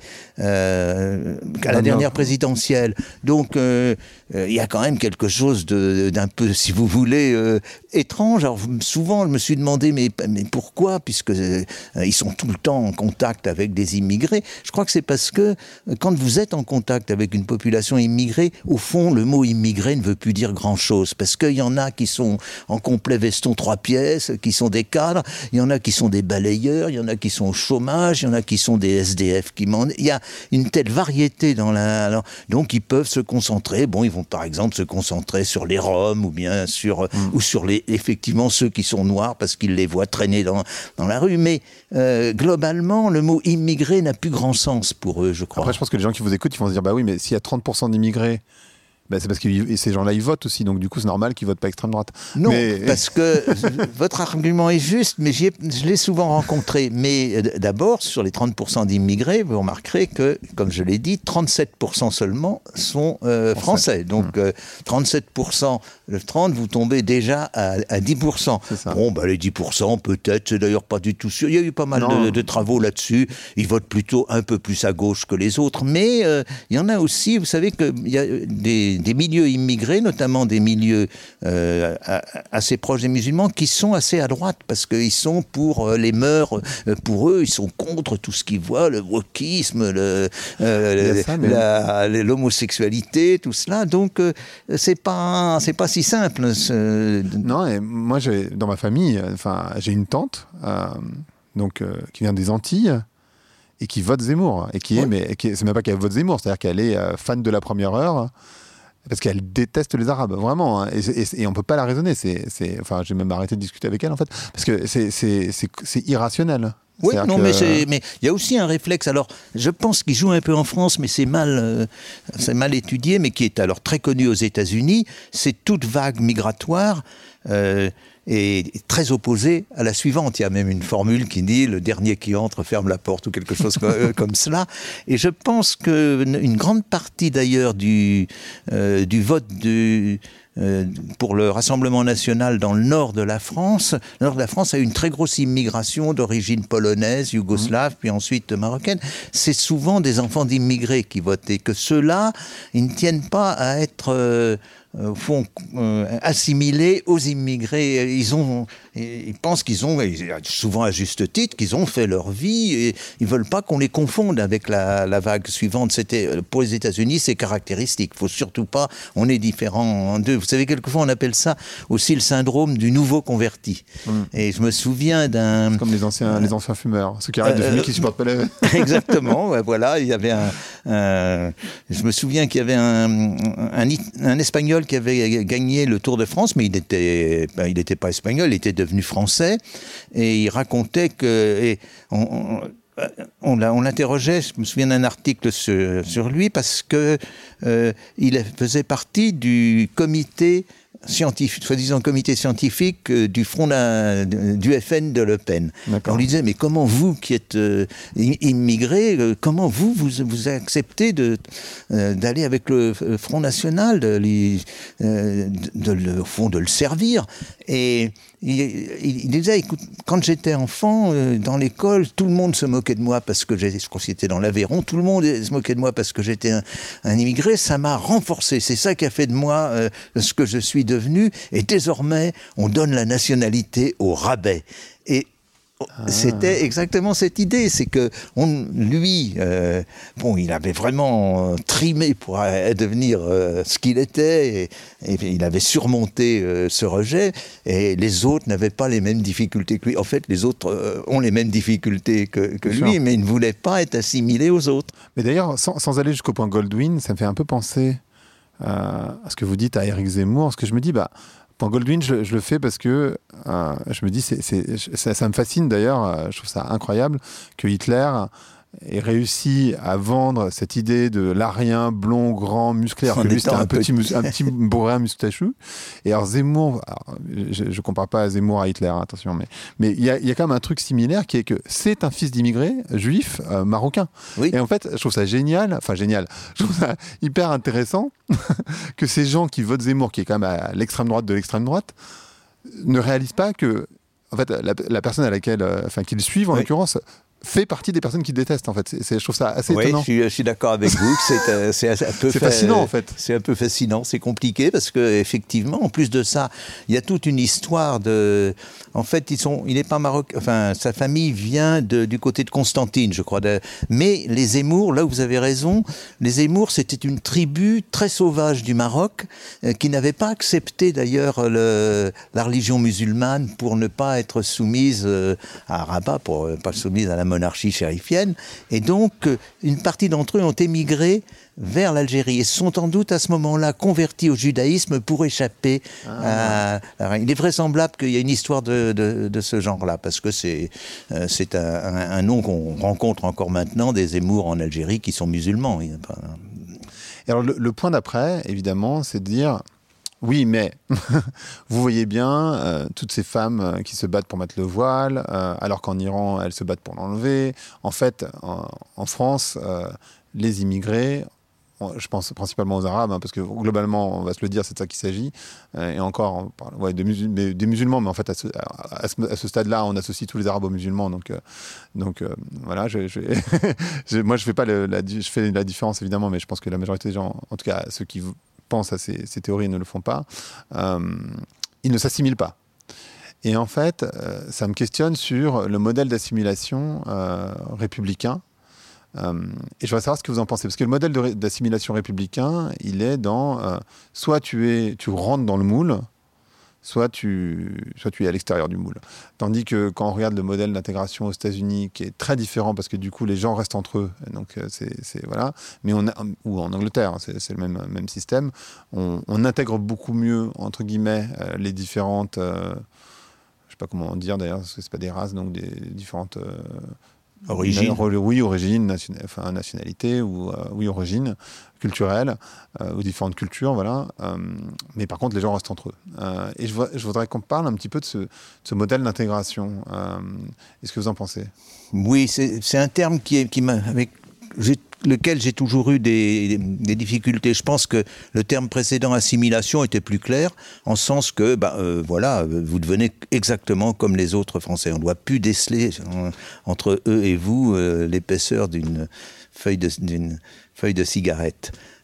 euh, à la dernière présidentielle. Donc, il euh, euh, y a quand même quelque chose de, d'un peu, si vous voulez, euh, étrange. Alors, souvent, je me suis demandé, mais, mais pourquoi, puisque euh, ils sont tout le temps en contact avec des immigrés. Je crois que c'est parce que quand vous êtes en contact avec une population immigrée, au fond, le mot immigré ne veut plus dire grand-chose, parce qu'il y en a qui sont en complet veston trois pièces, qui sont des cadres, il y en a qui sont des balayeurs, il y en a qui sont au chômage, il y en a qui sont des S D F. Qui m'en... Il y a une telle variété dans la... Alors, donc ils peuvent se concentrer, bon, ils vont par exemple se concentrer sur les Roms, ou bien sur, mmh. ou sur les, effectivement ceux qui sont noirs, parce qu'ils les voient traîner dans, dans la rue, mais euh, globalement, le mot immigré n'a plus grand sens pour eux, je crois. Après, je pense que les gens qui vous écoutent, ils vont se dire, bah oui, mais s'il y a trente pour cent d'immigrés, ben c'est parce que ces gens-là, ils votent aussi, donc du coup, c'est normal qu'ils votent pas extrême droite. Non, mais... parce que votre argument est juste, mais j'y ai, je l'ai souvent rencontré. Mais d'abord, sur les trente pour cent d'immigrés, vous remarquerez que, comme je l'ai dit, trente-sept pour cent seulement sont euh, français. français. Donc, mmh. euh, trente-sept pour cent, le trente, vous tombez déjà à, à dix pour cent. Bon, ben, les dix pour cent, peut-être, c'est d'ailleurs pas du tout sûr. Il y a eu pas mal de, de travaux là-dessus. Ils votent plutôt un peu plus à gauche que les autres. Mais euh, il y en a aussi, vous savez qu'il y a des des milieux immigrés, notamment des milieux euh, assez proches des musulmans, qui sont assez à droite, parce qu'ils sont pour euh, les mœurs, euh, pour eux, ils sont contre tout ce qu'ils voient, le wokisme, le, euh, ça, mais... la, l'homosexualité, tout cela. Donc, euh, c'est pas, c'est pas si simple. Ce... Non, et moi, j'ai, dans ma famille, enfin, j'ai une tante, euh, donc, euh, qui vient des Antilles, et qui vote Zemmour, et qui est, ouais. mais qui, c'est même pas qu'elle vote Zemmour, c'est-à-dire qu'elle est euh, fan de la première heure, parce qu'elle déteste les Arabes, vraiment, hein, et, et, et on peut pas la raisonner. C'est, c'est, enfin, j'ai même arrêté de discuter avec elle, en fait, parce que c'est, c'est, c'est, c'est irrationnel. Oui, non, que... mais c'est, mais il y a aussi un réflexe. Alors, je pense qu'il joue un peu en France, mais c'est mal, euh, c'est mal étudié, mais qui est alors très connu aux États-Unis. C'est toute vague migratoire. Euh, est très opposée à la suivante. Il y a même une formule qui dit « le dernier qui entre ferme la porte » ou quelque chose comme, comme cela. Et je pense qu'une grande partie d'ailleurs du, euh, du vote du, euh, pour le Rassemblement national dans le nord de la France, le nord de la France a eu une très grosse immigration d'origine polonaise, yougoslave, mmh. puis ensuite marocaine. C'est souvent des enfants d'immigrés qui votent. Et que ceux-là, ils ne tiennent pas à être... Euh, au fond, euh, assimilés aux immigrés. Ils, ont, ils pensent qu'ils ont, souvent à juste titre, qu'ils ont fait leur vie et ils ne veulent pas qu'on les confonde avec la, la vague suivante. C'était, pour les États-Unis, c'est caractéristique. Il ne faut surtout pas, on est différents en deux. Vous savez, quelquefois, on appelle ça aussi le syndrome du nouveau converti. Mmh. Et je me souviens d'un... C'est comme les anciens, euh, les anciens fumeurs, ceux qui arrêtent euh, de fumer, qui ne supportent pas la... Exactement, ouais, voilà. Il y avait un, Euh, je me souviens qu'il y avait un, un, un Espagnol qui avait gagné le Tour de France, mais il n'était ben, il n'était pas espagnol, il était devenu français, et il racontait que... Et on, on, On, on l'interrogeait, je me souviens d'un article sur, sur lui, parce que euh, il faisait partie du comité scientifique, soi-disant comité scientifique euh, du front du F N de Le Pen. On lui disait, mais comment vous qui êtes euh, immigré, euh, comment vous, vous vous acceptez de euh, d'aller avec le Front National, de, de, de, de, de, au fond de le servir. Et il, il, il disait, écoute, quand j'étais enfant, euh, dans l'école, tout le monde se moquait de moi parce que j'étais, je crois que c'était dans l'Aveyron, tout le monde se moquait de moi parce que j'étais un, un immigré. Ça m'a renforcé. C'est ça qui a fait de moi euh, ce que je suis devenu. Et désormais, on donne la nationalité au rabais. Et Ah. c'était exactement cette idée, c'est que on, lui, euh, bon, il avait vraiment trimé pour euh, devenir euh, ce qu'il était, et, et il avait surmonté euh, ce rejet, et les autres n'avaient pas les mêmes difficultés que lui. En fait, les autres euh, ont les mêmes difficultés que, que lui, mais ils ne voulaient pas être assimilés aux autres. Mais d'ailleurs, sans, sans aller jusqu'au point Goldwyn, ça me fait un peu penser euh, à ce que vous dites à Éric Zemmour, parce que je me dis, bah, Point Goldwyn, je, je le fais parce que euh, je me dis, c'est, c'est, ça, ça me fascine d'ailleurs, euh, je trouve ça incroyable que Hitler ait réussi à vendre cette idée de l'arien blond, grand, musclé, alors que lui c'était un, un petit, mus- un petit bourrin moustachu. Et alors Zemmour, alors, je ne compare pas Zemmour à Hitler, hein, attention, mais mais il y a, y a quand même un truc similaire qui est que c'est un fils d'immigré juif euh, marocain. Oui. Et en fait, je trouve ça génial, enfin génial, je trouve ça hyper intéressant que ces gens qui votent Zemmour, qui est quand même à l'extrême droite de l'extrême droite, ne réalisent pas que en fait, la, la personne à laquelle, euh, enfin, qu'ils suivent en oui. l'occurrence, fait partie des personnes qui détestent, en fait. C'est, c'est, je trouve ça assez oui, étonnant. Oui, je, je suis d'accord avec vous. C'est, euh, c'est, un peu c'est fa- fascinant, en fait. C'est un peu fascinant, c'est compliqué, parce qu'effectivement, en plus de ça, il y a toute une histoire de... En fait, ils sont, il n'est pas marocain... Enfin, sa famille vient de, du côté de Constantine, je crois. De, mais les Zemmour, là où vous avez raison, les Zemmour, c'était une tribu très sauvage du Maroc, euh, qui n'avait pas accepté, d'ailleurs, le, la religion musulmane pour ne pas être soumise euh, à Rabat, pour ne pas être soumise à la monarchie chérifienne, et donc une partie d'entre eux ont émigré vers l'Algérie et sont sans doute à ce moment-là convertis au judaïsme pour échapper ah. à, à... Il est vraisemblable qu'il y ait une histoire de, de, de ce genre-là, parce que c'est, euh, c'est un, un, un nom qu'on rencontre encore maintenant, des Zemmour en Algérie qui sont musulmans. Il y a pas... Et alors le, le point d'après, évidemment, c'est de dire... Oui, mais vous voyez bien euh, toutes ces femmes euh, qui se battent pour mettre le voile, euh, alors qu'en Iran, elles se battent pour l'enlever. En fait, en, en France, euh, les immigrés, on, je pense principalement aux Arabes, hein, parce que globalement, on va se le dire, c'est de ça qu'il s'agit. Euh, et encore, on parle ouais, de musul- mais, des musulmans, mais en fait, à ce, à ce, à ce stade-là, on associe tous les Arabo-musulmans. Donc, euh, donc euh, voilà, je, je, je, moi, je fais pas le, la, je fais la différence, évidemment, mais je pense que la majorité des gens, en tout cas ceux qui pensent à ces, ces théories et ne le font pas, euh, ils ne s'assimilent pas. Et en fait, euh, ça me questionne sur le modèle d'assimilation euh, républicain. Euh, et je voudrais savoir ce que vous en pensez. Parce que le modèle de ré- d'assimilation républicain, il est dans... Euh, soit tu, es, tu rentres dans le moule, soit tu, soit tu es à l'extérieur du moule. Tandis que quand on regarde le modèle d'intégration aux États-Unis, qui est très différent, parce que du coup, les gens restent entre eux, donc c'est, c'est voilà. Mais on a, ou en Angleterre, c'est, c'est le même, même système. On, on intègre beaucoup mieux, entre guillemets, euh, les différentes... Euh, je sais pas comment dire d'ailleurs, parce que c'est pas des races, donc des différentes... Euh, Origine. Oui, origine, nation, enfin, nationalité, ou euh, oui, origine culturelle, euh, ou différentes cultures, voilà. Euh, mais par contre, les gens restent entre eux. Euh, et je, vois, je voudrais qu'on parle un petit peu de ce, de ce modèle d'intégration. Euh, est-ce que vous en pensez ? Oui, c'est, c'est un terme qui est, qui m'a, avec j'ai, lequel j'ai toujours eu des, des, des difficultés. Je pense que le terme précédent, assimilation, était plus clair, en sens que, bah, euh, voilà, vous devenez exactement comme les autres Français. On ne doit plus déceler euh, entre eux et vous euh, l'épaisseur d'une feuille de, d'une feuille de cigarette.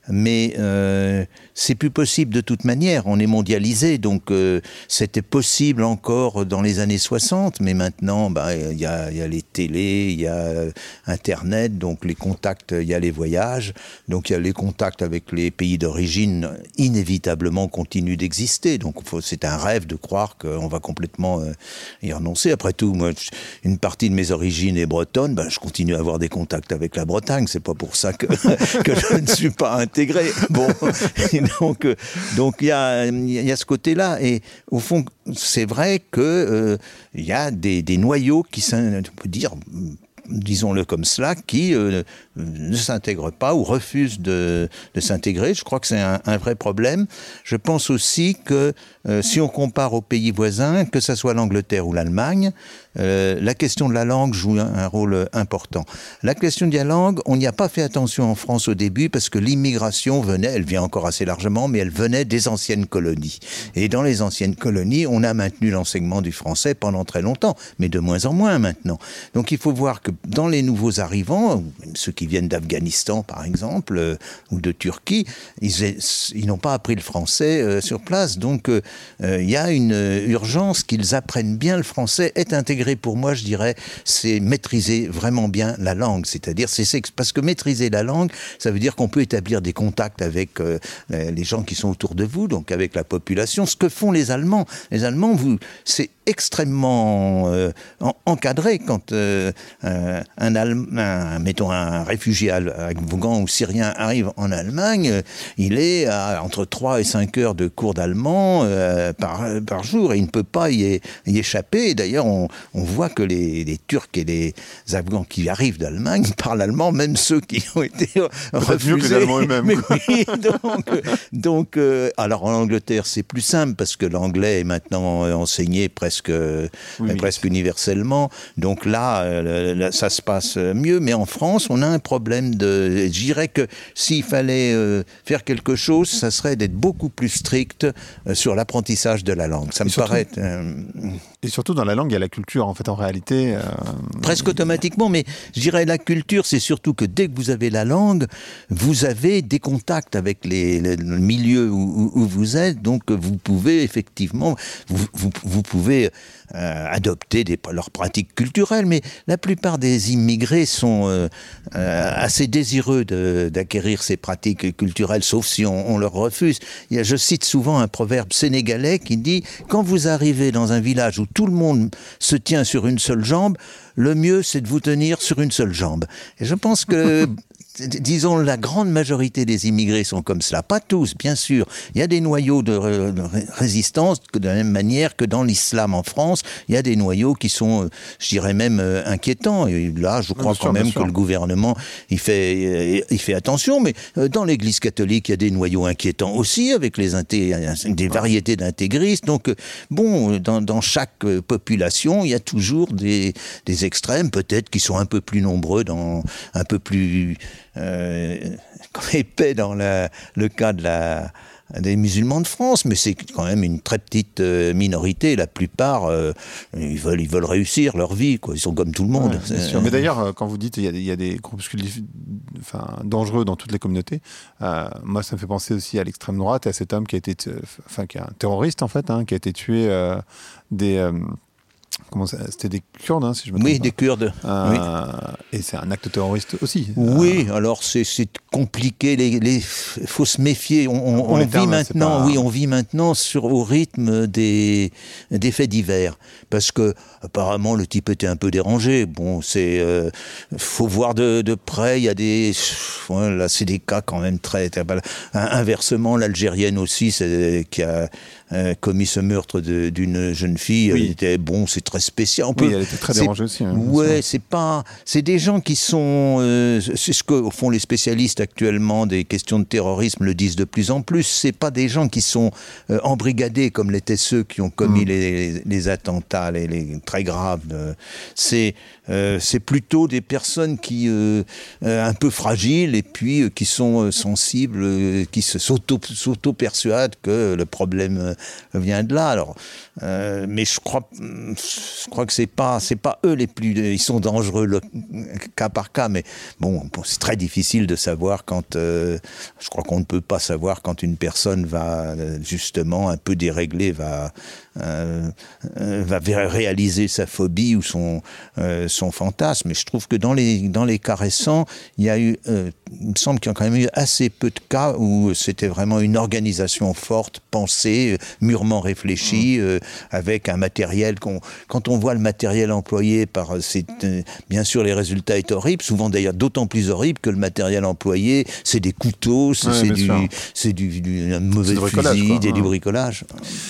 mais euh, c'est plus possible de toute manière. On est mondialisé, donc euh, c'était possible encore dans les années soixante, mais maintenant, bah, y a, y a les télés, il y a Internet, donc les contacts, il y a les voyages, donc il y a les contacts avec les pays d'origine, inévitablement continuent d'exister. Donc faut, c'est un rêve de croire qu'on va complètement euh, y renoncer. Après tout, moi, une partie de mes origines est bretonne, ben, je continue à avoir des contacts avec la Bretagne, c'est pas pour ça que, que je ne suis pas intégré. Bon, et donc euh, donc il y a il y a ce côté-là, et au fond, c'est vrai que euh, il y a des, des noyaux qui, on peut dire, disons-le comme cela, qui euh, ne s'intègrent pas ou refusent de, de s'intégrer. Je crois que c'est un, un vrai problème. Je pense aussi que euh, si on compare aux pays voisins, que ce soit l'Angleterre ou l'Allemagne, euh, la question de la langue joue un, un rôle important. La question de la langue, on n'y a pas fait attention en France au début parce que l'immigration venait, elle vient encore assez largement, mais elle venait des anciennes colonies. Et dans les anciennes colonies, on a maintenu l'enseignement du français pendant très longtemps, mais de moins en moins maintenant. Donc il faut voir que dans les nouveaux arrivants, ceux qui viennent d'Afghanistan par exemple, euh, ou de Turquie, ils, ils n'ont pas appris le français euh, sur place. Donc il euh, y a une urgence qu'ils apprennent bien le français. Être intégré, pour moi, je dirais, c'est maîtriser vraiment bien la langue. C'est-à-dire, c'est, c'est parce que maîtriser la langue, ça veut dire qu'on peut établir des contacts avec euh, les gens qui sont autour de vous, donc avec la population. Ce que font les Allemands. Les Allemands, vous, c'est extrêmement euh, en, encadré quand euh, un, un, un, mettons un réfugié afghan ou syrien arrive en Allemagne, euh, il est à entre trois et cinq heures de cours d'allemand euh, par, par jour et il ne peut pas y, y échapper. Et d'ailleurs, on, on voit que les, les Turcs et les Afghans qui arrivent d'Allemagne parlent allemand, même ceux qui ont été refusés. Mieux que les Allemands eux-mêmes. Mais oui, donc, donc euh, alors en Angleterre, c'est plus simple parce que l'anglais est maintenant enseigné presque Oui, presque oui. universellement. Donc là, euh, là, ça se passe mieux. Mais en France, on a un problème de... Je dirais que s'il fallait euh, faire quelque chose, ça serait d'être beaucoup plus strict euh, sur l'apprentissage de la langue. Ça et me surtout, paraît... Euh... Et surtout, dans la langue, il y a la culture, en fait, en réalité. Euh... Presque automatiquement, mais je dirais la culture, c'est surtout que dès que vous avez la langue, vous avez des contacts avec les, les, le milieu où, où vous êtes, donc vous pouvez effectivement... Vous, vous, vous pouvez... Euh, adopter des, leurs pratiques culturelles, mais la plupart des immigrés sont euh, euh, assez désireux de, d'acquérir ces pratiques culturelles, sauf si on, on leur refuse. Il y a, je cite souvent un proverbe sénégalais qui dit « Quand vous arrivez dans un village où tout le monde se tient sur une seule jambe, le mieux c'est de vous tenir sur une seule jambe ». Et je pense que... disons, la grande majorité des immigrés sont comme cela. Pas tous, bien sûr. Il y a des noyaux de, ré- de résistance, de la même manière que dans l'islam en France, il y a des noyaux qui sont, je dirais même, euh, inquiétants. Et là, je crois bien quand sûr, même que le gouvernement, il fait, il fait attention. Mais dans l'Église catholique, il y a des noyaux inquiétants aussi, avec les inté- des variétés d'intégristes. Donc, bon, dans, dans chaque population, il y a toujours des, des extrêmes, peut-être, qui sont un peu plus nombreux, dans, un peu plus... Euh, épais dans la, le cas de la, des musulmans de France, mais c'est quand même une très petite euh, minorité. La plupart, euh, ils, veulent, ils veulent réussir leur vie, quoi. Ils sont comme tout le monde. Ouais, bien sûr. Mais d'ailleurs, quand vous dites qu'il y a des, il y a des groupuscules enfin, dangereux dans toutes les communautés, euh, moi, ça me fait penser aussi à l'extrême droite et à cet homme qui a été, enfin, qui est un terroriste en fait, hein, qui a été tué euh, des euh, Comment ça, c'était des Kurdes, hein, si je me trompe Oui, pas. des Kurdes. Euh, oui. Et c'est un acte terroriste aussi. Oui, euh, alors c'est, c'est compliqué. Les, les, faut se méfier. On, on, on vit maintenant, pas... oui, on vit maintenant sur au rythme des, des faits divers, parce que apparemment le type était un peu dérangé. Bon, c'est, euh, faut voir de, de près. Il y a des, ouais, là, c'est des cas quand même très. très inversement, l'Algérienne aussi, c'est, qui a euh, commis ce meurtre de, d'une jeune fille. Oui. Elle était bon, c'est très spécial. On peut, oui, elle était très dérangée aussi. Hein, ouais, c'est pas, c'est des gens qui sont, euh, c'est ce que au fond les spécialistes actuellement des questions de terrorisme le disent de plus en plus. C'est pas des gens qui sont euh, embrigadés comme l'étaient ceux qui ont commis mmh. les, les attentats, les, les très graves. Euh, c'est euh, c'est plutôt des personnes qui euh, euh, un peu fragiles et puis euh, qui sont euh, sensibles, euh, qui se s'auto, s'auto persuadent que le problème vient de là. Alors, euh, mais je crois, je crois que c'est pas, c'est pas eux les plus, ils sont dangereux le, cas par cas. Mais bon, c'est très difficile de savoir quand. Euh, je crois qu'on ne peut pas savoir quand une personne va justement un peu déréglée, va euh, va réaliser sa phobie ou son euh, son fantasme. Mais je trouve que dans les dans les cas récents, il y a eu, euh, il me semble qu'il y a quand même eu assez peu de cas où c'était vraiment une organisation forte, pensée, mûrement réfléchie, mmh. euh, avec un matériel qu'on, quand on voit le matériel employé par, c'est, euh, bien sûr les résultats est horrible, souvent d'ailleurs d'autant plus horrible que le matériel employé, c'est des couteaux, c'est, ouais, c'est, du, c'est du, du un mauvais fusil, et du bricolage.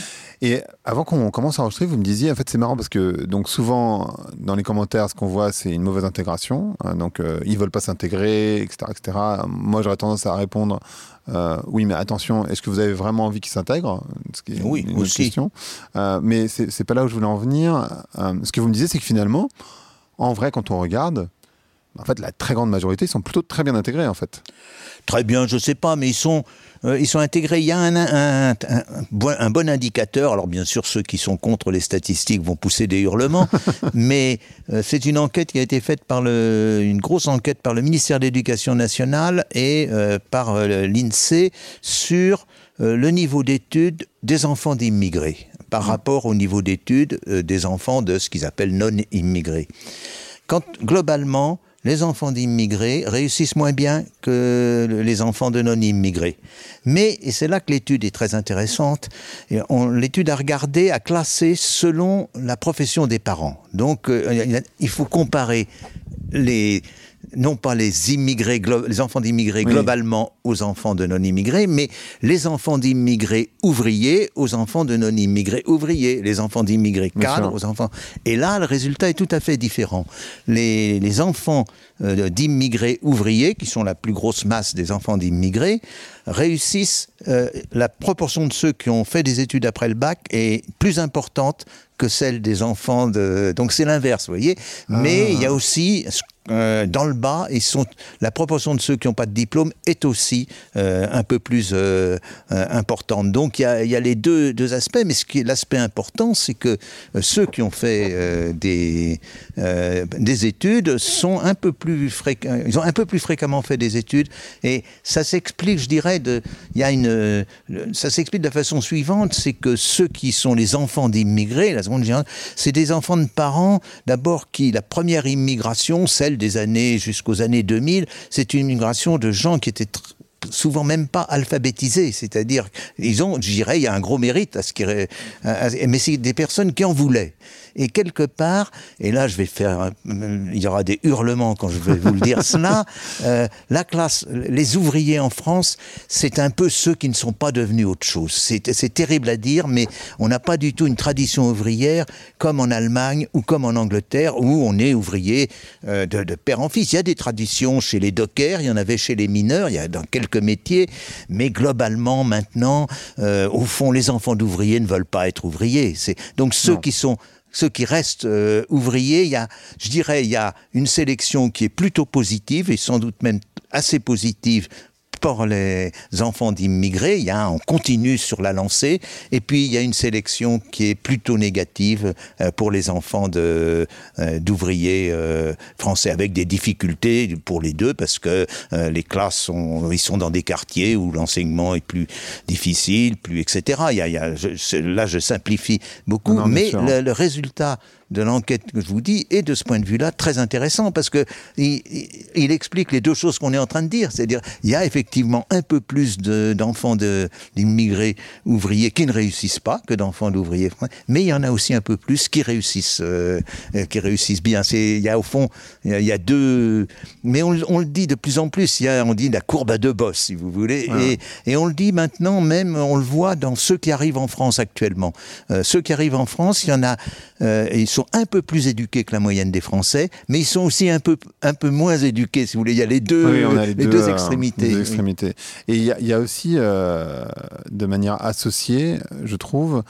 Et avant qu'on commence à enregistrer, vous me disiez, en fait, c'est marrant parce que donc souvent dans les commentaires, ce qu'on voit, c'est une mauvaise intégration. Hein, donc euh, ils veulent pas s'intégrer, et cetera, et cetera. Moi, j'aurais tendance à répondre, euh, oui, mais attention, est-ce que vous avez vraiment envie qu'ils s'intègrent ? Ce qui est oui, une aussi. Question. Euh, mais c'est, c'est pas là où je voulais en venir. Euh, ce que vous me disiez, c'est que finalement, en vrai, quand on regarde, en fait, la très grande majorité, ils sont plutôt très bien intégrés, en fait. Très bien, je sais pas, mais ils sont, euh, ils sont intégrés. Il y a un, un, un, un, un bon indicateur. Alors bien sûr, ceux qui sont contre les statistiques vont pousser des hurlements, mais euh, c'est une enquête qui a été faite par le, une grosse enquête par le ministère de l'Éducation nationale et euh, par euh, l'INSEE sur euh, le niveau d'études des enfants d'immigrés par rapport au niveau d'études euh, des enfants de ce qu'ils appellent non-immigrés. Quand globalement, les enfants d'immigrés réussissent moins bien que les enfants de non-immigrés. Mais, et c'est là que l'étude est très intéressante, on, l'étude a regardé, a classé selon la profession des parents. Donc, euh, il faut comparer les... non pas les immigrés, les enfants d'immigrés oui. globalement aux enfants de non-immigrés, mais les enfants d'immigrés ouvriers aux enfants de non-immigrés ouvriers, les enfants d'immigrés cadres aux enfants... Et là, le résultat est tout à fait différent. Les, les enfants euh, d'immigrés ouvriers, qui sont la plus grosse masse des enfants d'immigrés, réussissent, euh, la proportion de ceux qui ont fait des études après le bac est plus importante que celle des enfants de... Donc c'est l'inverse, vous voyez. Mais ah. il y a aussi... Euh, dans le bas, ils sont, la proportion de ceux qui n'ont pas de diplôme est aussi euh, un peu plus euh, euh, importante. Donc il y a, y a les deux, deux aspects, mais ce qui est l'aspect important, c'est que euh, ceux qui ont fait euh, des, euh, des études sont un peu plus fréquents, ils ont un peu plus fréquemment fait des études, et ça s'explique, je dirais, de, y a une, ça s'explique de la façon suivante, c'est que ceux qui sont les enfants d'immigrés, la seconde génération, c'est des enfants de parents, d'abord qui, la première immigration, celle des années jusqu'aux années deux mille, c'est une migration de gens qui étaient tr- souvent même pas alphabétisés, c'est-à-dire ils ont, je dirais, il y a un gros mérite à ce qui, à, à, mais c'est des personnes qui en voulaient. Et quelque part, et là je vais faire, il y aura des hurlements quand je vais vous le dire cela, euh, la classe, les ouvriers en France, c'est un peu ceux qui ne sont pas devenus autre chose. C'est, c'est terrible à dire, mais on n'a pas du tout une tradition ouvrière comme en Allemagne ou comme en Angleterre, où on est ouvrier euh, de, de père en fils. Il y a des traditions chez les dockers, il y en avait chez les mineurs, il y a dans quelques métiers, mais globalement maintenant, euh, au fond, les enfants d'ouvriers ne veulent pas être ouvriers. C'est, donc ceux non. qui sont Ceux qui restent euh, ouvriers, il y a, je dirais, il y a une sélection qui est plutôt positive et sans doute même assez positive pour les enfants d'immigrés. Il y a, on continue sur la lancée. Et puis, il y a une sélection qui est plutôt négative euh, pour les enfants de, euh, d'ouvriers euh, français, avec des difficultés pour les deux, parce que euh, les classes sont, ils sont dans des quartiers où l'enseignement est plus difficile, plus, et cetera. Il y a, il y a, je, là, je simplifie beaucoup, non, mais le, le résultat de l'enquête que je vous dis est de ce point de vue-là très intéressant, parce que il, il explique les deux choses qu'on est en train de dire, c'est-à-dire il y a effectivement un peu plus de, d'enfants de, d'immigrés ouvriers qui ne réussissent pas que d'enfants d'ouvriers français, mais il y en a aussi un peu plus qui réussissent, euh, qui réussissent bien. C'est, il y a au fond, il y a, il y a deux, mais on, on le dit de plus en plus, il y a, on dit la courbe à deux bosses, si vous voulez, ouais. et, et on le dit maintenant même, on le voit dans ceux qui arrivent en France actuellement. Euh, ceux qui arrivent en France, il y en a, euh, ils sont un peu plus éduqués que la moyenne des Français, mais ils sont aussi un peu, un peu moins éduqués, si vous voulez. Il y a les deux, oui, on a les les deux, deux extrémités. Les deux extrémités. Oui. Et il y, il y a aussi, euh, de manière associée, je trouve,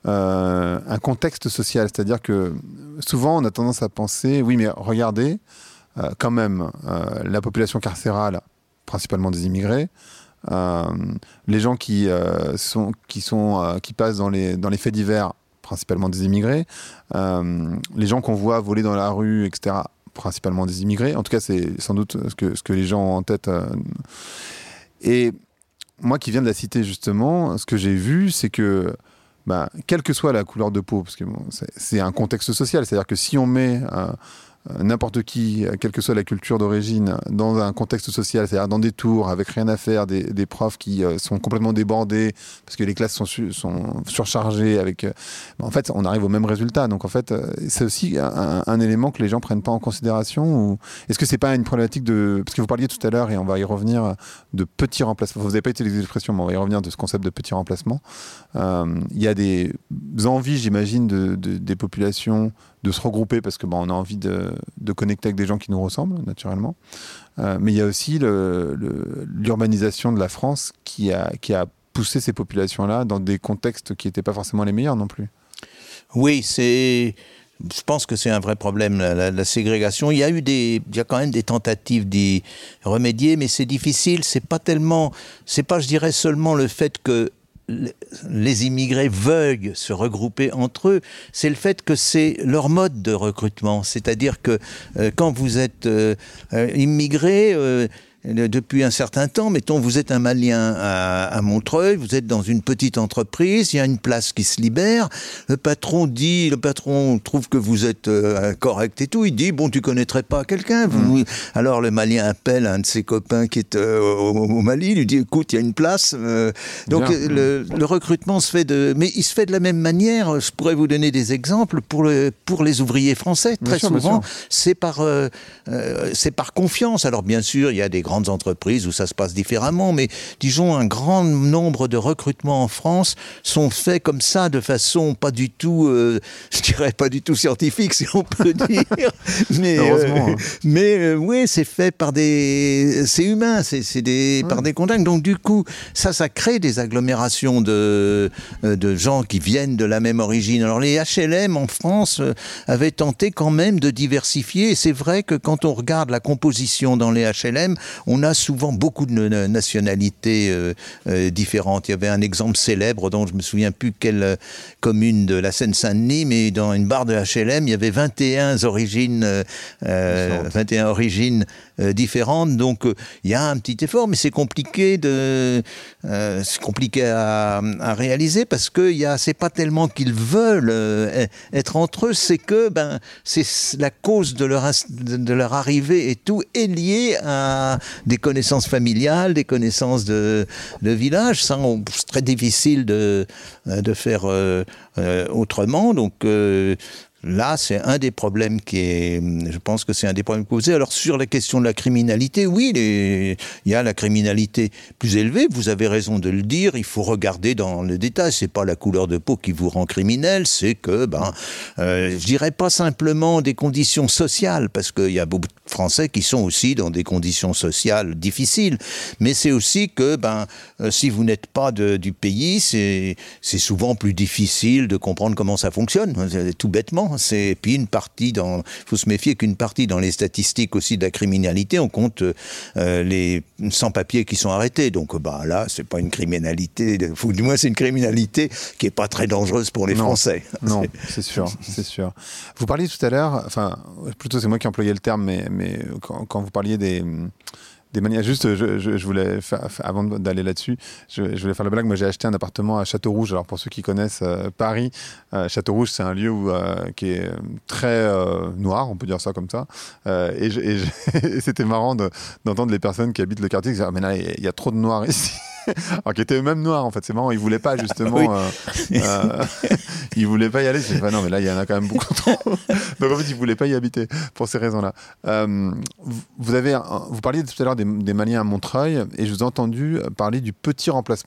euh, un contexte social. C'est-à-dire que souvent, on a tendance à penser, oui, mais regardez, euh, quand même, euh, la population carcérale, principalement des immigrés, euh, les gens qui, euh, sont, qui, sont, euh, qui passent dans les, dans les faits divers, principalement des immigrés, euh, les gens qu'on voit voler dans la rue, et cetera, principalement des immigrés. En tout cas, c'est sans doute ce que, ce que les gens ont en tête. Euh. Et moi qui viens de la cité, justement, ce que j'ai vu, c'est que, bah, quelle que soit la couleur de peau, parce que bon, c'est, c'est un contexte social, c'est-à-dire que si on met euh, n'importe qui, quelle que soit la culture d'origine, dans un contexte social, c'est-à-dire dans des tours, avec rien à faire, des, des profs qui euh, sont complètement débordés, parce que les classes sont, su- sont surchargées, avec, euh, en fait, on arrive au même résultat. Donc, en fait, euh, c'est aussi un, un élément que les gens prennent pas en considération. Ou est-ce que c'est pas une problématique de... Parce que vous parliez tout à l'heure, et on va y revenir, de petits remplacements. Vous n'avez pas utilisé l'expression, mais on va y revenir de ce concept de petits remplacements. Euh, Il y a des envies, j'imagine, de, de, des populations de se regrouper parce que bon, on a envie de, de connecter avec des gens qui nous ressemblent naturellement. Euh, mais il y a aussi le, le, l'urbanisation de la France qui a, qui a poussé ces populations-là dans des contextes qui n'étaient pas forcément les meilleurs non plus. Oui, c'est... Je pense que c'est un vrai problème, la, la, la ségrégation. Il y a eu des, il y a quand même des tentatives d'y remédier, mais c'est difficile. C'est pas tellement, c'est pas, je dirais, seulement le fait que les immigrés veuillent se regrouper entre eux, c'est le fait que c'est leur mode de recrutement. C'est-à-dire que euh, quand vous êtes euh, euh, immigré, euh, depuis un certain temps, mettons, vous êtes un Malien à, à Montreuil, vous êtes dans une petite entreprise, il y a une place qui se libère, le patron dit, le patron trouve que vous êtes euh, correct et tout, il dit, bon, tu connaîtrais pas quelqu'un, vous... Mmh. Alors le Malien appelle un de ses copains qui est euh, au, au Mali, il lui dit, écoute, il y a une place. Euh, donc le, le recrutement se fait de... Mais il se fait de la même manière, je pourrais vous donner des exemples, pour, le, pour les ouvriers français, très bien souvent, sûr, c'est par, euh, euh, c'est par confiance. Alors bien sûr, il y a des grandes entreprises où ça se passe différemment, mais disons un grand nombre de recrutements en France sont faits comme ça, de façon pas du tout, euh, je dirais pas du tout scientifique, si on peut dire, mais, heureusement, euh, hein. mais euh, oui, c'est fait par des, c'est humain, c'est, c'est des, ouais. par des contacts. Donc du coup, ça, ça crée des agglomérations de, de gens qui viennent de la même origine. Alors les H L M en France euh, avaient tenté quand même de diversifier, et c'est vrai que quand on regarde la composition dans les H L M, on a souvent beaucoup de nationalités euh, euh, différentes. Il y avait un exemple célèbre dont je ne me souviens plus quelle euh, commune de la Seine-Saint-Denis, mais dans une barre de H L M, il y avait vingt et un origines, euh, vingt et un origines euh, différentes. Donc euh, il y a un petit effort, mais c'est compliqué, de, euh, c'est compliqué à, à réaliser parce que y a, c'est pas tellement qu'ils veulent euh, être entre eux, c'est que ben, c'est la cause de leur, de leur arrivée et tout est liée à des connaissances familiales, des connaissances de, de village. Ça, on, c'est très difficile de, de faire euh, euh, autrement. Donc, euh, là, c'est un des problèmes qui est... Je pense que c'est un des problèmes posés. Alors, sur la question de la criminalité, oui, les, il y a la criminalité plus élevée. Vous avez raison de le dire. Il faut regarder dans le détail. C'est pas la couleur de peau qui vous rend criminel. C'est que, ben, euh, je dirais pas simplement des conditions sociales, parce qu'il y a beaucoup de Français qui sont aussi dans des conditions sociales difficiles. Mais c'est aussi que, ben, euh, si vous n'êtes pas de, du pays, c'est, c'est souvent plus difficile de comprendre comment ça fonctionne, tout bêtement. C'est puis une partie dans, faut se méfier qu'une partie dans les statistiques aussi de la criminalité, on compte euh, les sans-papiers qui sont arrêtés. Donc bah là, c'est pas une criminalité, ou du moins c'est une criminalité qui est pas très dangereuse pour les non, Français. Non, c'est... c'est sûr, c'est sûr. Vous parliez tout à l'heure, enfin plutôt c'est moi qui employais le terme, mais mais quand, quand vous parliez des Des manières, juste, je, je, je voulais faire, avant d'aller là-dessus, je, je voulais faire la blague. Moi, j'ai acheté un appartement à Château-Rouge. Alors, pour ceux qui connaissent euh, Paris, euh, Château-Rouge, c'est un lieu où, euh, qui est très euh, noir, on peut dire ça comme ça. Euh, et, je, et, je, et c'était marrant de, d'entendre les personnes qui habitent le quartier qui disaient ah, mais là, il y a trop de noirs ici. Alors, qui étaient eux-mêmes noirs, en fait. C'est marrant, ils voulaient pas, justement. Oui. Euh, euh, ils voulaient pas y aller. C'est, bah, non, mais là, il y en a quand même beaucoup trop. Donc, en fait, ils voulaient pas y habiter pour ces raisons-là. Euh, vous avez, vous parliez tout à l'heure des, des Maliens à Montreuil, et je vous ai entendu parler du petit remplacement.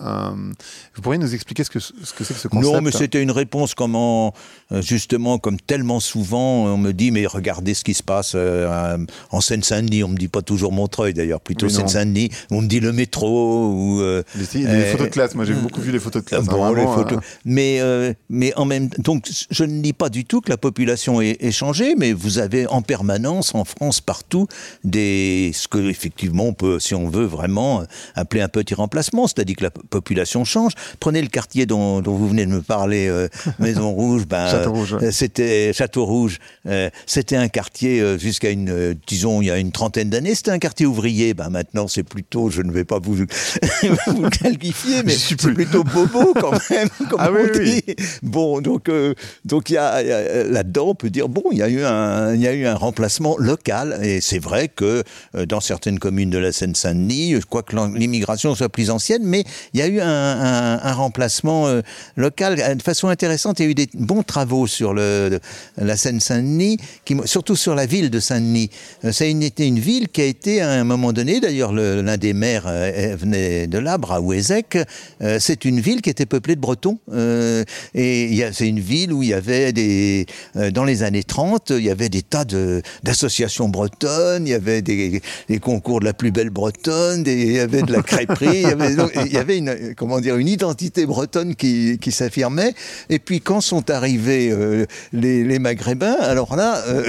Euh, vous pourriez nous expliquer ce que, ce que c'est que ce concept? Non, mais c'était une réponse comment, justement, comme tellement souvent, on me dit, mais regardez ce qui se passe euh, en Seine-Saint-Denis. On me dit pas toujours Montreuil, d'ailleurs, plutôt oui, Seine-Saint-Denis. On me dit le métro. Ou, euh, les, les euh, photos de classe, moi j'ai beaucoup vu les photos de classe. Bon, hein, vraiment, les photos. Euh... Mais, euh, mais en même temps, donc je ne dis pas du tout que la population ait, ait changé, mais vous avez en permanence, en France, partout, des, ce que, effectivement, on peut, si on veut vraiment, appeler un petit remplacement, c'est-à-dire que la population change. Prenez le quartier dont, dont vous venez de me parler, euh, Maison Rouge, ben, Château Rouge, ouais. c'était Château Rouge. Euh, c'était un quartier euh, jusqu'à une, euh, disons, il y a une trentaine d'années, c'était un quartier ouvrier. Ben maintenant, c'est plutôt, je ne vais pas vous, vous qualifier, mais c'est plus... plutôt bobo quand même, comme ah, on oui, dit. Oui. Bon, donc, euh, donc il y a, y a là-dedans, on peut dire bon, il y a eu un, il y a eu un remplacement local, et c'est vrai que euh, dans certaines communes de la Seine-Saint-Denis, quoique l'immigration soit plus ancienne, mais il y a eu un, un, un remplacement euh, local de façon intéressante. Il y a eu des bons travaux sur le, la Seine-Saint-Denis, qui, surtout sur la ville de Saint-Denis. Euh, ça a une, été une ville qui a été à un moment donné, d'ailleurs l'un des maires euh, venait de là, Bras-Ouézec, euh, c'est une ville qui était peuplée de Bretons. Euh, et c'est une ville où il y avait des, euh, dans les années trente, il y avait des tas de, d'associations bretonnes, il y avait des, des concours de la plus belle bretonne, des, il y avait de la crêperie, il y avait, donc, il y avait une, comment dire, une identité bretonne qui, qui s'affirmait. Et puis quand sont arrivés euh, les, les Maghrébins, alors là, euh,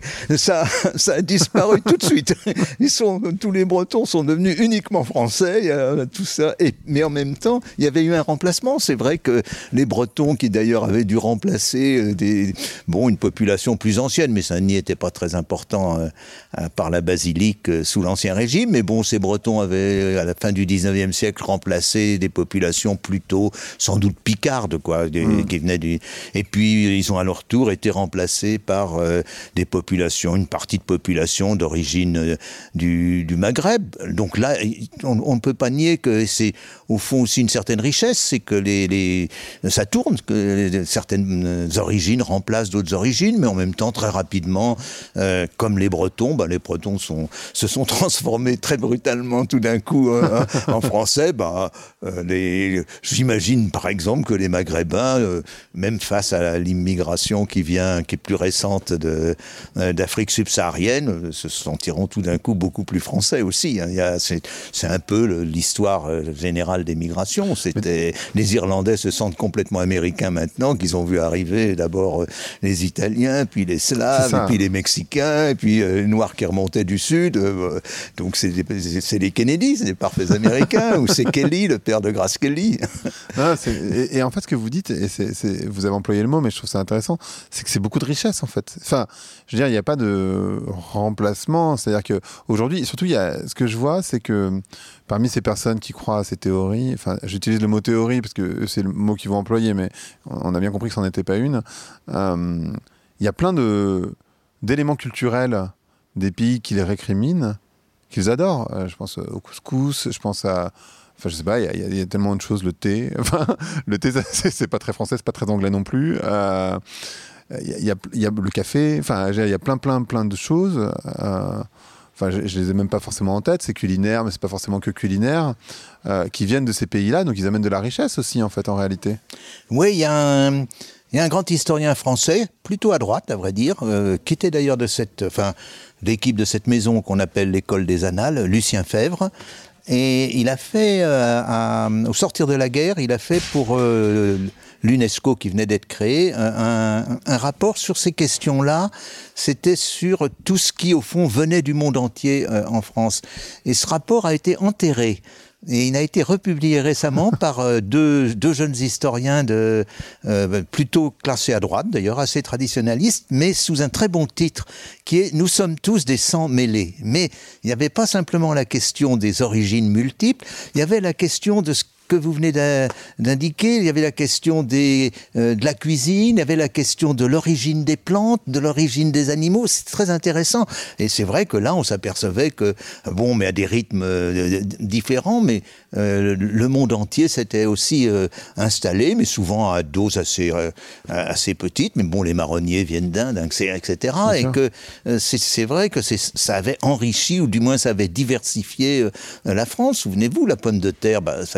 ça, ça a disparu tout de suite. Ils sont, tous les Bretons sont devenus uniquement français, euh, tout ça. Et, mais en même temps, il y avait eu un remplacement. C'est vrai que les Bretons, qui d'ailleurs avaient dû remplacer des, bon, une population plus ancienne, mais ça n'y était pas très important euh, par la basilique euh, sous l'Ancien Régime. Mais bon, ces Bretons avaient, à la fin du dix-neuvième siècle, remplacé des populations plutôt, sans doute picardes, quoi, des, mmh. qui venaient du... Et puis, ils ont à leur tour été remplacés par euh, des populations, une partie de population d'origine euh, du, du Maghreb. Donc là, on ne peut pas nier que c'est, au fond, aussi une certaine richesse, c'est que les, les, ça tourne, que certaines origines remplacent d'autres origines, mais en même temps, très rapidement, euh, comme les Bretons, bah, les Bretons sont, se sont transformés très brutalement tout d'un coup euh, en français. Bah, euh, les, j'imagine par exemple que les Maghrébins, euh, même face à l'immigration qui vient, qui est plus récente de, euh, d'Afrique subsaharienne, se sentiront tout d'un coup beaucoup plus français aussi. Hein. Il y a, c'est, c'est un peu le, l'histoire générale des migrations. C'était, les Irlandais se sentent complètement américains maintenant, qu'ils ont vu arriver d'abord les Italiens, puis les Slaves, et puis les Mexicains, et puis euh, les Noirs qui remontaient du Sud. Euh, donc c'est, des, c'est les Kennedy, c'est des parfaits Américains, ou c'est Kelly, le père de Grace Kelly. Non, c'est, et, et en fait, ce que vous dites, et c'est, c'est, vous avez employé le mot, mais je trouve ça intéressant, c'est que c'est beaucoup de richesse en fait. Enfin, je veux dire, il n'y a pas de remplacement. C'est-à-dire qu'aujourd'hui, surtout, il y a, ce que je vois, c'est que parmi ces personnes qui croient à ces théories, enfin, j'utilise le mot théorie parce que c'est le mot qu'ils vont employer, mais on a bien compris que ça n'en était pas une. Euh, il y a plein de, d'éléments culturels des pays qui les récriminent, qu'ils adorent. Euh, je pense au couscous, je pense à... Enfin, je sais pas, il y, y, y a tellement de choses, le thé. Enfin, le thé, c'est, c'est pas très français, c'est pas très anglais non plus. Euh, il y, y, a, y a le café, enfin, il y a plein, plein, plein de choses. Euh, Enfin, je, je les ai même pas forcément en tête, c'est culinaire, mais c'est pas forcément que culinaire, euh, qui viennent de ces pays-là, donc ils amènent de la richesse aussi, en fait, en réalité. Oui, il y a un, il y a un grand historien français, plutôt à droite, à vrai dire, euh, qui était d'ailleurs de cette, enfin, l'équipe de cette maison qu'on appelle l'École des Annales, Lucien Febvre. Et il a fait, euh, à, au sortir de la guerre, il a fait pour euh, l'UNESCO qui venait d'être créé, un, un, un rapport sur ces questions-là. C'était sur tout ce qui, au fond, venait du monde entier euh, en France. Et ce rapport a été enterré. Et il a été republié récemment par euh, deux, deux jeunes historiens de, euh, plutôt classés à droite, d'ailleurs, assez traditionnalistes, mais sous un très bon titre, qui est « Nous sommes tous des sangs mêlés ». Mais il n'y avait pas simplement la question des origines multiples, il y avait la question de ce que vous venez d'indiquer, il y avait la question des, euh, de la cuisine, il y avait la question de l'origine des plantes, de l'origine des animaux, c'est très intéressant. Et c'est vrai que là, on s'apercevait que, bon, mais à des rythmes euh, différents, mais euh, le monde entier s'était aussi euh, installé, mais souvent à doses assez, euh, assez petites, mais bon, les marronniers viennent d'Inde, et cetera. Et que euh, c'est, c'est vrai que c'est, ça avait enrichi, ou du moins ça avait diversifié euh, la France. Souvenez-vous, la pomme de terre, bah, ça vient de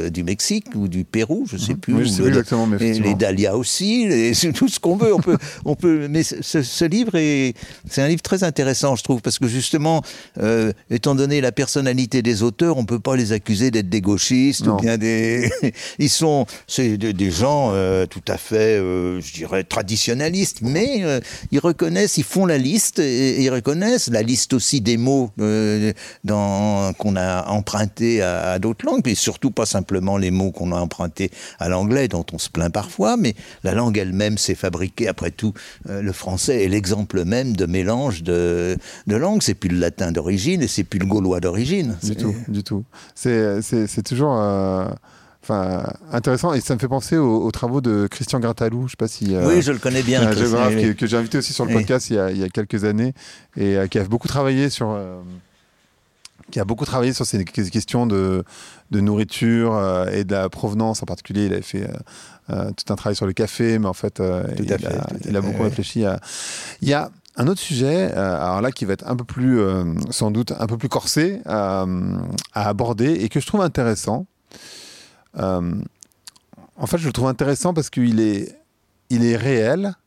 euh, du Mexique ou du Pérou, je ne sais plus. Oui, je sais plus exactement, mais et les dahlias aussi, les, tout ce qu'on veut. On peut, on peut, mais ce, ce livre est, c'est un livre très intéressant, je trouve, parce que justement, euh, étant donné la personnalité des auteurs, on ne peut pas les accuser d'être des gauchistes non. ou bien des. Ils sont, c'est des, des gens euh, tout à fait, euh, je dirais, traditionnalistes, mais euh, ils reconnaissent, ils font la liste et, et ils reconnaissent la liste aussi des mots euh, dans, qu'on a empruntés à, à d'autres langues, mais surtout pas simplement les mots qu'on a empruntés à l'anglais, dont on se plaint parfois, mais la langue elle-même s'est fabriquée. Après tout, euh, le français est l'exemple même de mélange de, de langues. C'est plus le latin d'origine et c'est plus le gaulois d'origine. Du c'est... tout, du tout. C'est, c'est, c'est toujours euh, intéressant et ça me fait penser aux, aux travaux de Christian Grattalou. Je ne sais pas si. Euh, oui, je le connais bien. Un géographe oui. que, que j'ai invité aussi sur le oui. podcast il y, a, il y a quelques années et euh, qui a beaucoup travaillé sur. Euh, qui a beaucoup travaillé sur ces questions de, de nourriture euh, et de la provenance en particulier. Il avait fait euh, euh, tout un travail sur le café, mais en fait, euh, il, fait, a, il a beaucoup ouais. réfléchi à... Il y a un autre sujet, euh, alors là, qui va être un peu plus, euh, sans doute, un peu plus corsé euh, à aborder et que je trouve intéressant. Euh, en fait, je le trouve intéressant parce qu'il est, il est réel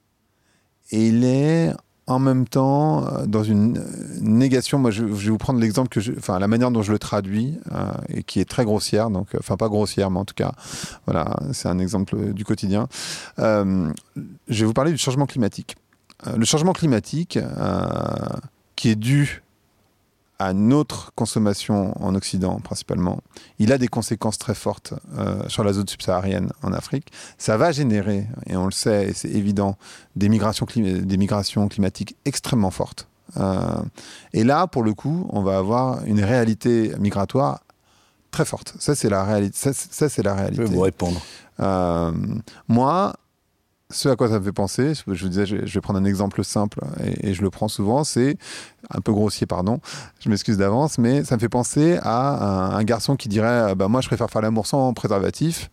et il est... en même temps, dans une négation, moi je, je vais vous prendre l'exemple que je, enfin la manière dont je le traduis, euh, et qui est très grossière, donc, enfin pas grossière, mais en tout cas, voilà, c'est un exemple du quotidien. Euh, je vais vous parler du changement climatique. Euh, le changement climatique, euh, qui est dû à notre consommation en Occident principalement, il a des conséquences très fortes euh, sur la zone subsaharienne en Afrique. Ça va générer, et on le sait, et c'est évident, des migrations, clim- des migrations climatiques extrêmement fortes. Euh, et là, pour le coup, on va avoir une réalité migratoire très forte. Ça, c'est la réalité. Ça, ça, c'est la réalité. Je vais vous répondre. Euh, moi... Ce à quoi ça me fait penser, je vous disais, je vais prendre un exemple simple et, et je le prends souvent, c'est un peu grossier, pardon, je m'excuse d'avance, mais ça me fait penser à un, un garçon qui dirait bah, « moi je préfère faire l'amour sans préservatif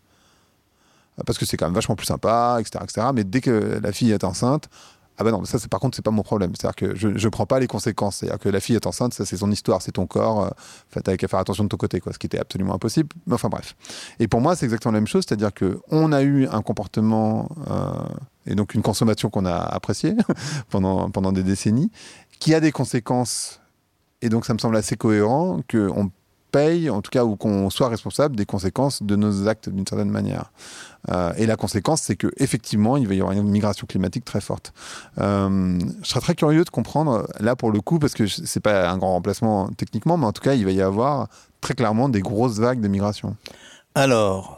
parce que c'est quand même vachement plus sympa, et cetera, et cetera » Mais dès que la fille est enceinte, ah ben non, ça c'est, par contre c'est pas mon problème, c'est-à-dire que je ne prends pas les conséquences, c'est-à-dire que la fille est enceinte, ça c'est son histoire, c'est ton corps, euh, enfin, t'as qu'à faire attention de ton côté, quoi, ce qui était absolument impossible, mais enfin bref. Et pour moi c'est exactement la même chose, c'est-à-dire qu'on a eu un comportement euh, et donc une consommation qu'on a appréciée pendant, pendant des décennies, qui a des conséquences, et donc ça me semble assez cohérent qu'on paye, en tout cas, ou qu'on soit responsable des conséquences de nos actes d'une certaine manière. Euh, et la conséquence, c'est qu'effectivement, il va y avoir une migration climatique très forte. Euh, je serais très curieux de comprendre, là pour le coup, parce que c'est pas un grand remplacement techniquement, mais en tout cas, il va y avoir très clairement des grosses vagues de migration. Alors,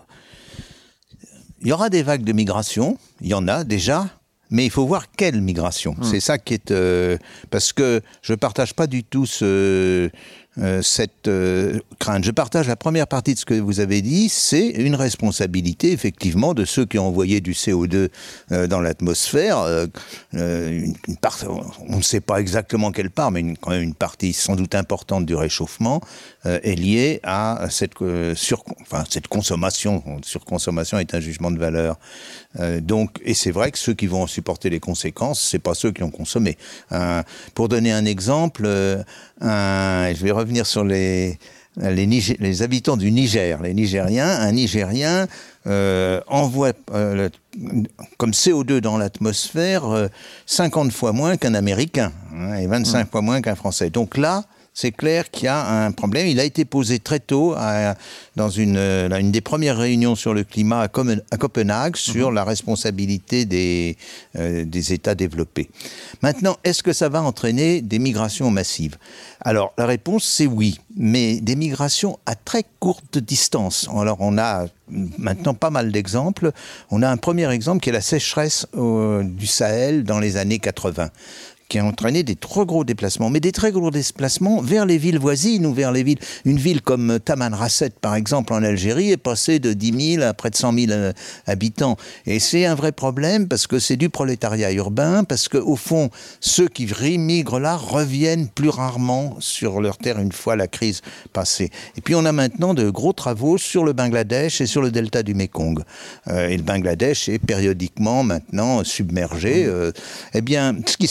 il y aura des vagues de migration, il y en a déjà, mais il faut voir quelle migration. Mmh. C'est ça qui est... Euh, parce que je ne partage pas du tout ce... Euh, cette euh, crainte. Je partage la première partie de ce que vous avez dit, c'est une responsabilité effectivement de ceux qui ont envoyé du C O deux euh, dans l'atmosphère. Euh, une, une part, on ne sait pas exactement quelle part, mais une, quand même une partie sans doute importante du réchauffement euh, est liée à cette, euh, sur, enfin, cette consommation. Surconsommation est un jugement de valeur. Euh, donc, et c'est vrai que ceux qui vont en supporter les conséquences, c'est pas ceux qui ont consommé. Euh, pour donner un exemple, euh, un, je vais revenir sur les, les, Niger, les habitants du Niger, les Nigériens. Un Nigérien euh, envoie euh, le, comme C O deux dans l'atmosphère euh, cinquante fois moins qu'un Américain, hein, et vingt-cinq mmh. fois moins qu'un Français. Donc là, c'est clair qu'il y a un problème. Il a été posé très tôt à, dans une, une des premières réunions sur le climat à, Com- à Copenhague sur mmh. la responsabilité des, euh, des États développés. Maintenant, est-ce que ça va entraîner des migrations massives ? Alors, la réponse, c'est oui, mais des migrations à très courte distance. Alors, on a maintenant pas mal d'exemples. On a un premier exemple qui est la sécheresse euh, du Sahel dans les années quatre-vingts. Qui a entraîné des très gros déplacements, mais des très gros déplacements vers les villes voisines ou vers les villes. Une ville comme Tamanrasset, par exemple, en Algérie, est passée de dix mille à près de cent mille euh, habitants. Et c'est un vrai problème parce que c'est du prolétariat urbain, parce qu'au fond, ceux qui migrent là reviennent plus rarement sur leur terre une fois la crise passée. Et puis on a maintenant de gros travaux sur le Bangladesh et sur le delta du Mékong. Euh, et le Bangladesh est périodiquement maintenant submergé. Euh, eh bien, ce qui se passe,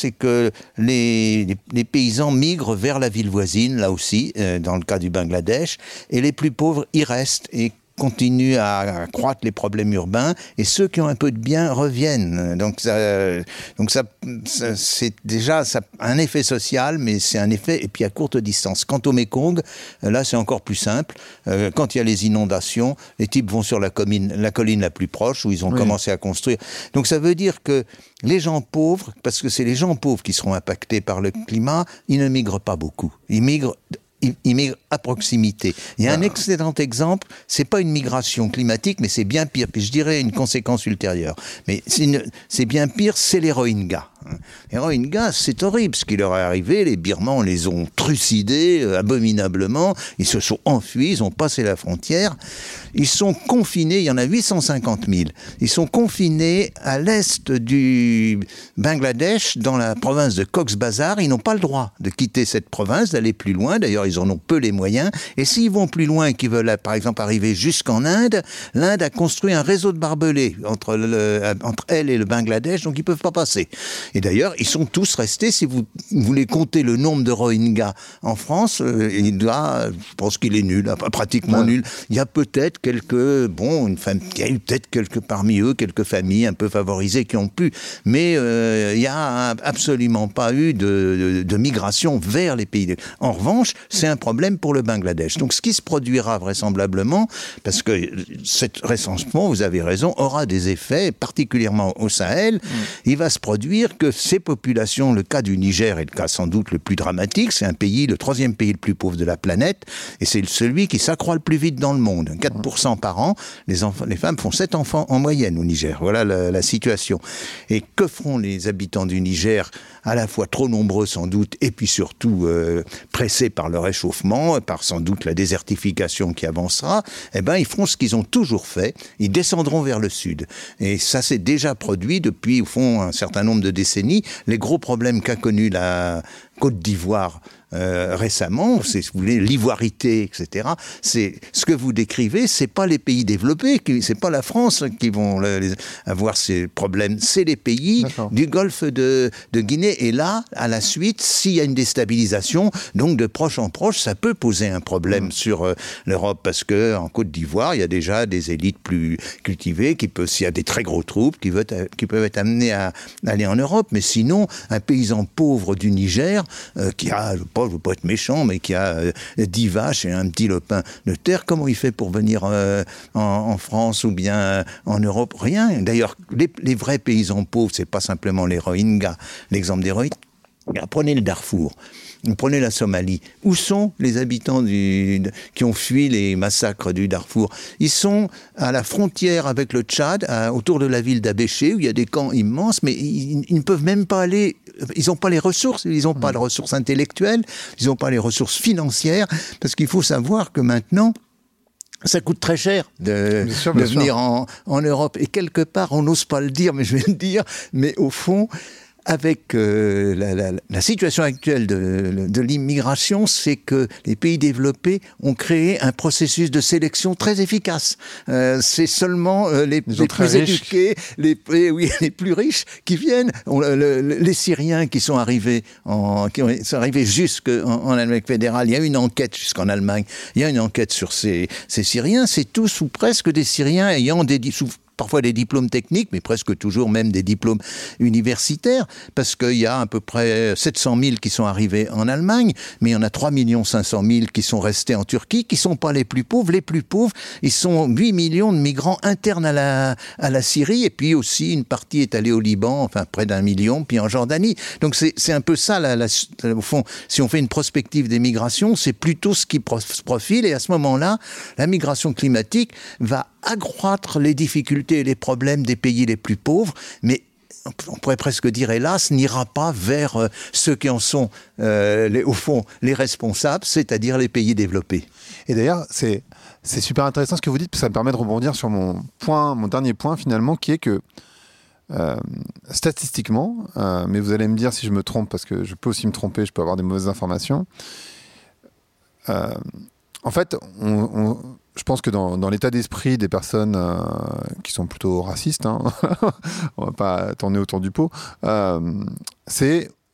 c'est que les, les, les paysans migrent vers la ville voisine, là aussi, euh, dans le cas du Bangladesh, et les plus pauvres y restent et continuent à accroître les problèmes urbains, et ceux qui ont un peu de bien reviennent. Donc, ça, donc ça, ça, c'est déjà ça, un effet social, mais c'est un effet, et puis à courte distance. Quant au Mékong, là, c'est encore plus simple. Euh, quand il y a les inondations, les types vont sur la colline, la colline la plus proche, où ils ont oui. commencé à construire. Donc, ça veut dire que les gens pauvres, parce que c'est les gens pauvres qui seront impactés par le climat, ils ne migrent pas beaucoup. Ils migrent... Ils migrent à proximité. Il y a ah. un excellent exemple, c'est pas une migration climatique, mais c'est bien pire, puis je dirais une conséquence ultérieure. Mais c'est, une, c'est bien pire, c'est les Rohingyas. Les Rohingyas, c'est horrible ce qui leur est arrivé, les Birmans les ont trucidés euh, abominablement, ils se sont enfuis, ils ont passé la frontière, ils sont confinés, il y en a huit cent cinquante mille, ils sont confinés à l'est du Bangladesh, dans la province de Cox's Bazar, ils n'ont pas le droit de quitter cette province, d'aller plus loin, d'ailleurs ils en ont peu les moyens, et s'ils vont plus loin et qu'ils veulent par exemple arriver jusqu'en Inde, l'Inde a construit un réseau de barbelés entre, le, entre elle et le Bangladesh, donc ils ne peuvent pas passer. Et d'ailleurs, ils sont tous restés, si vous voulez compter le nombre de Rohingyas en France, euh, il doit, je pense qu'il est nul, pratiquement ouais. nul. Il y a peut-être quelques, bon, une femme, il y a eu peut-être quelques parmi eux, quelques familles un peu favorisées qui ont pu, mais euh, il n'y a absolument pas eu de, de, de migration vers les pays. En revanche, c'est un problème pour le Bangladesh. Donc ce qui se produira vraisemblablement, parce que cet recensement, vous avez raison, aura des effets, particulièrement au Sahel, mmh. il va se produire que ces populations, le cas du Niger est le cas sans doute le plus dramatique, c'est un pays, le troisième pays le plus pauvre de la planète, et c'est celui qui s'accroît le plus vite dans le monde. quatre pour cent par an, les, enfants, les femmes font sept enfants en moyenne au Niger. Voilà la, la situation. Et que feront les habitants du Niger, à la fois trop nombreux sans doute, et puis surtout euh, pressés par le réchauffement, par sans doute la désertification qui avancera, eh ben, ils feront ce qu'ils ont toujours fait, ils descendront vers le sud. Et ça s'est déjà produit depuis, au fond, un certain nombre de décennies. Les gros problèmes qu'a connus la Côte d'Ivoire euh, récemment, c'est, si vous voulez, l'ivoirité, et cetera. C'est ce que vous décrivez, c'est pas les pays développés, qui, c'est pas la France qui vont le, les, avoir ces problèmes, c'est les pays D'accord. du Golfe de, de Guinée. Et là, à la suite, s'il y a une déstabilisation, donc de proche en proche, ça peut poser un problème mmh. sur euh, l'Europe, parce que en Côte d'Ivoire, il y a déjà des élites plus cultivées, qui peuvent, s'il y a des très gros troupes, qui, veulent, qui peuvent être amenés à, à aller en Europe. Mais sinon, un paysan pauvre du Niger, euh, qui a je ne veux pas être méchant, mais qui a euh, dix vaches et un petit lopin de terre, comment il fait pour venir euh, en, en France ou bien euh, en Europe? Rien. D'ailleurs, les, les vrais paysans pauvres, c'est pas simplement les Rohingyas. L'exemple des Rohingyas, prenez le Darfour. Prenez la Somalie. Où sont les habitants du, qui ont fui les massacres du Darfour? Ils sont à la frontière avec le Tchad, à, autour de la ville d'Abéché, où il y a des camps immenses, mais ils, ils ne peuvent même pas aller... Ils n'ont pas les ressources, ils n'ont pas les ressources intellectuelles, ils n'ont pas les ressources financières, parce qu'il faut savoir que maintenant... Ça coûte très cher de, sûr, de venir en, en Europe. Et quelque part, on n'ose pas le dire, mais je vais le dire, mais au fond... Avec euh, la, la, la situation actuelle de, de l'immigration, c'est que les pays développés ont créé un processus de sélection très efficace. Euh, c'est seulement euh, les, les, les plus éduqués, les, les, oui, les plus riches qui viennent. On, le, le, les Syriens qui sont arrivés, en, qui sont arrivés jusqu'en en Allemagne fédérale, il y a une enquête jusqu'en Allemagne, il y a une enquête sur ces, ces Syriens, c'est tous ou presque des Syriens ayant des... Sous, parfois des diplômes techniques, mais presque toujours même des diplômes universitaires, parce qu'il y a à peu près sept cent mille qui sont arrivés en Allemagne, mais il y en a trois millions cinq cent mille qui sont restés en Turquie, qui ne sont pas les plus pauvres. Les plus pauvres, ils sont huit millions de migrants internes à la, à la Syrie, et puis aussi une partie est allée au Liban, enfin près d'un million, puis en Jordanie. Donc c'est, c'est un peu ça, la, la, au fond, si on fait une prospective des migrations, c'est plutôt ce qui se profile, et à ce moment-là, la migration climatique va accroître les difficultés et les problèmes des pays les plus pauvres, mais on pourrait presque dire, hélas, n'ira pas vers euh, ceux qui en sont, euh, les, au fond, les responsables, c'est-à-dire les pays développés. Et d'ailleurs, c'est, c'est super intéressant ce que vous dites, parce que ça me permet de rebondir sur mon point, mon dernier point, finalement, qui est que, euh, statistiquement, euh, mais vous allez me dire si je me trompe, parce que je peux aussi me tromper, je peux avoir des mauvaises informations, euh, en fait, on... on je pense que dans, dans l'état d'esprit des personnes euh, qui sont plutôt racistes, hein, on va pas tourner autour du pot, euh, c'est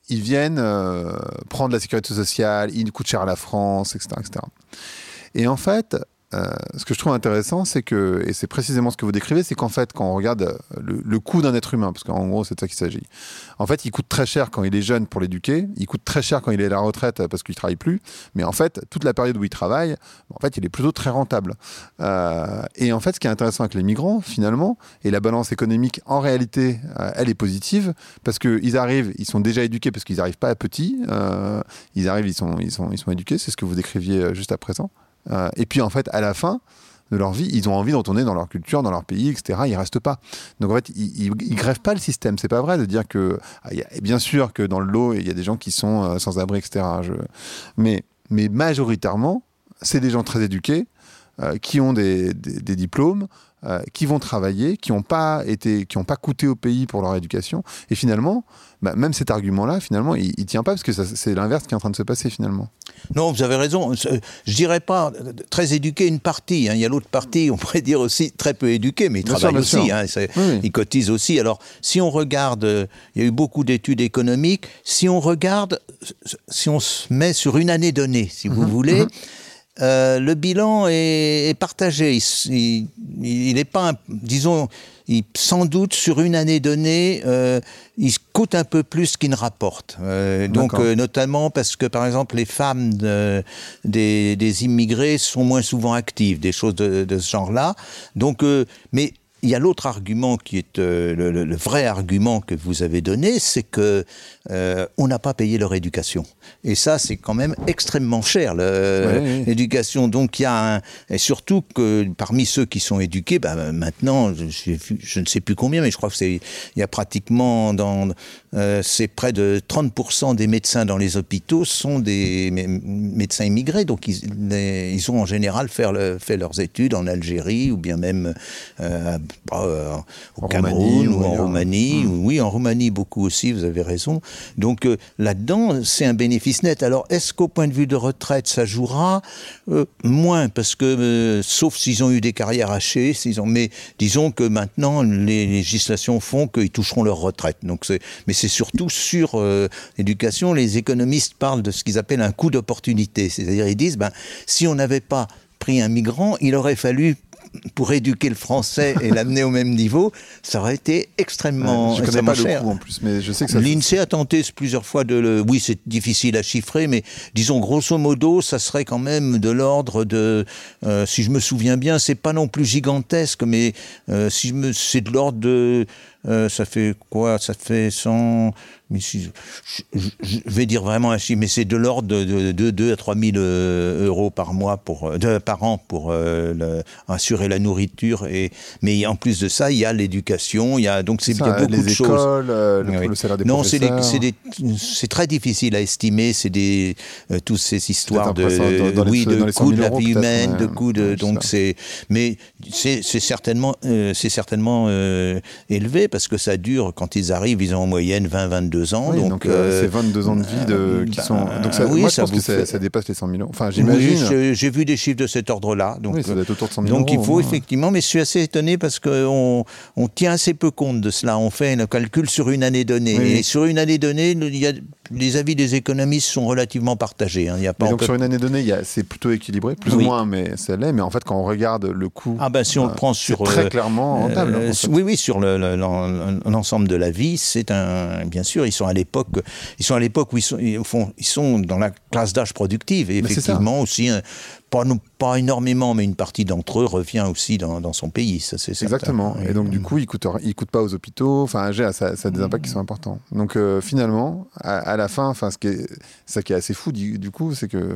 ils viennent euh, prendre la sécurité sociale, ils coûtent cher à la France, et cetera, et cetera. Et en fait, euh, ce que je trouve intéressant, c'est que, et c'est précisément ce que vous décrivez, c'est qu'en fait, quand on regarde le, le coût d'un être humain, parce qu'en gros, c'est de ça qu'il s'agit, en fait, il coûte très cher quand il est jeune pour l'éduquer, il coûte très cher quand il est à la retraite parce qu'il ne travaille plus, mais en fait, toute la période où il travaille, en fait, il est plutôt très rentable. Euh, et en fait, ce qui est intéressant avec les migrants, finalement, et la balance économique, en réalité, euh, elle est positive, parce qu'ils arrivent, ils sont déjà éduqués, parce qu'ils n'arrivent pas à petits, euh, ils arrivent, ils sont, ils sont, ils sont éduqués, c'est ce que vous décriviez juste à présent. Euh, et puis en fait, à la fin de leur vie, ils ont envie de retourner dans leur culture, dans leur pays, et cetera. Ils restent pas. Donc en fait, ils, ils, ils grèvent pas le système. C'est pas vrai de dire que, ah, y a, bien sûr que dans le lot, il y a des gens qui sont euh, sans abri, et cetera. Je... Mais, mais majoritairement, c'est des gens très éduqués, euh, qui ont des, des, des diplômes, euh, qui vont travailler, qui n'ont pas été, qui n'ont pas coûté au pays pour leur éducation. Et finalement, bah, même cet argument-là, finalement, il, il tient pas parce que ça, c'est l'inverse qui est en train de se passer finalement. Non, vous avez raison. Je dirais pas très éduqué une partie. Hein. Il y a l'autre partie, on pourrait dire aussi très peu éduqué, mais ils bien travaillent sûr, aussi. Hein. Oui, oui. Ils cotisent aussi. Alors, si on regarde, euh, il y a eu beaucoup d'études économiques. Si on regarde, si on se met sur une année donnée, si vous mmh, voulez. Mmh. Euh, le bilan est, est partagé. Il n'est pas, disons, il, sans doute sur une année donnée, euh, il coûte un peu plus qu'il ne rapporte. Euh, donc, euh, notamment parce que, par exemple, les femmes de, des, des immigrés sont moins souvent actives, des choses de, de ce genre-là. Donc, euh, mais il y a l'autre argument qui est euh, le, le, le vrai argument que vous avez donné, c'est que euh, on n'a pas payé leur éducation. Et ça, c'est quand même extrêmement cher, le, oui, oui. l'éducation. Donc, il y a un, et surtout que parmi ceux qui sont éduqués, bah, maintenant, je, je ne sais plus combien, mais je crois que c'est, il y a pratiquement dans, euh, c'est près de trente pour cent des médecins dans les hôpitaux sont des mé- médecins immigrés. Donc, ils, les, ils ont en général fait, le, fait leurs études en Algérie ou bien même euh, Euh, au en Cameroun Roumanie, ou en Roumanie. Mmh. Oui, en Roumanie, beaucoup aussi, vous avez raison. Donc euh, là-dedans, c'est un bénéfice net. Alors, est-ce qu'au point de vue de retraite, ça jouera euh, moins, parce que, euh, sauf s'ils ont eu des carrières hachées, s'ils ont, mais disons que maintenant, les législations font qu'ils toucheront leur retraite. Donc c'est, mais c'est surtout sur euh, l'éducation, les économistes parlent de ce qu'ils appellent un coût d'opportunité. C'est-à-dire, ils disent, ben, si on n'avait pas pris un migrant, il aurait fallu pour éduquer le français et l'amener au même niveau, ça aurait été extrêmement, ouais, je extrêmement connais pas cher. Le coût en plus, mais je sais que ça... L'INSEE a tenté plusieurs fois de le... Oui, c'est difficile à chiffrer, mais disons grosso modo, ça serait quand même de l'ordre de... Euh, si je me souviens bien, c'est pas non plus gigantesque, mais euh, si je me... c'est de l'ordre de... Euh, ça fait quoi? Ça fait cent... Mais si, je, je, je vais dire vraiment un chiffre, mais c'est de l'ordre de, de, de deux à trois mille euros par mois, pour, de, par an pour euh, le, assurer la nourriture. Et, mais en plus de ça, il y a l'éducation, il y a, donc c'est, ça, il y a beaucoup les de écoles, choses. Euh, le, oui. le salaire des non, professeurs. c'est, des, c'est, des, c'est très difficile à estimer, c'est des, euh, toutes ces histoires de, dans, dans oui, les, de coût de la vie humaine, ouais, de coût de... Ouais, donc c'est, mais c'est, c'est certainement, euh, c'est certainement euh, élevé, parce que ça dure, quand ils arrivent, ils ont en moyenne vingt à vingt-deux ans. Oui, donc, donc euh, c'est vingt-deux ans de vie de, qui bah, sont... Donc ça, oui, moi, je pense que fait... ça dépasse les cent mille euros. Enfin, j'imagine... Oui, j'ai, j'ai vu des chiffres de cet ordre-là. Donc, oui, ça doit être autour de cent mille donc euros. Donc il faut ouais. effectivement... Mais je suis assez étonné parce qu'on on tient assez peu compte de cela. On fait un calcul sur une année donnée. Oui. Et sur une année donnée, il y a, les avis des économistes sont relativement partagés. Hein. Il y a pas, donc peut... sur une année donnée, il y a, c'est plutôt équilibré, plus oui. ou moins, mais ça l'est. Mais en fait, quand on regarde le coût... Ah ben si on euh, le prend sur... C'est très euh, clairement rentable. Euh, en fait. Oui, oui, sur le, le, l'ensemble de la vie, c'est un... Bien sûr, ils sont à l'époque... Ils sont à l'époque où ils sont, ils font, ils sont dans la classe d'âge productive. Et effectivement aussi, un, pas, pas énormément, mais une partie d'entre eux revient aussi dans, dans son pays. Ça, c'est exactement. Et, et donc, du coup, ils ne coûtent, ils coûtent pas aux hôpitaux. Enfin, ça, ça a des impacts qui sont importants. Donc, euh, finalement, à, à la fin, ce qui est, ça qui est assez fou, du, du coup, c'est que,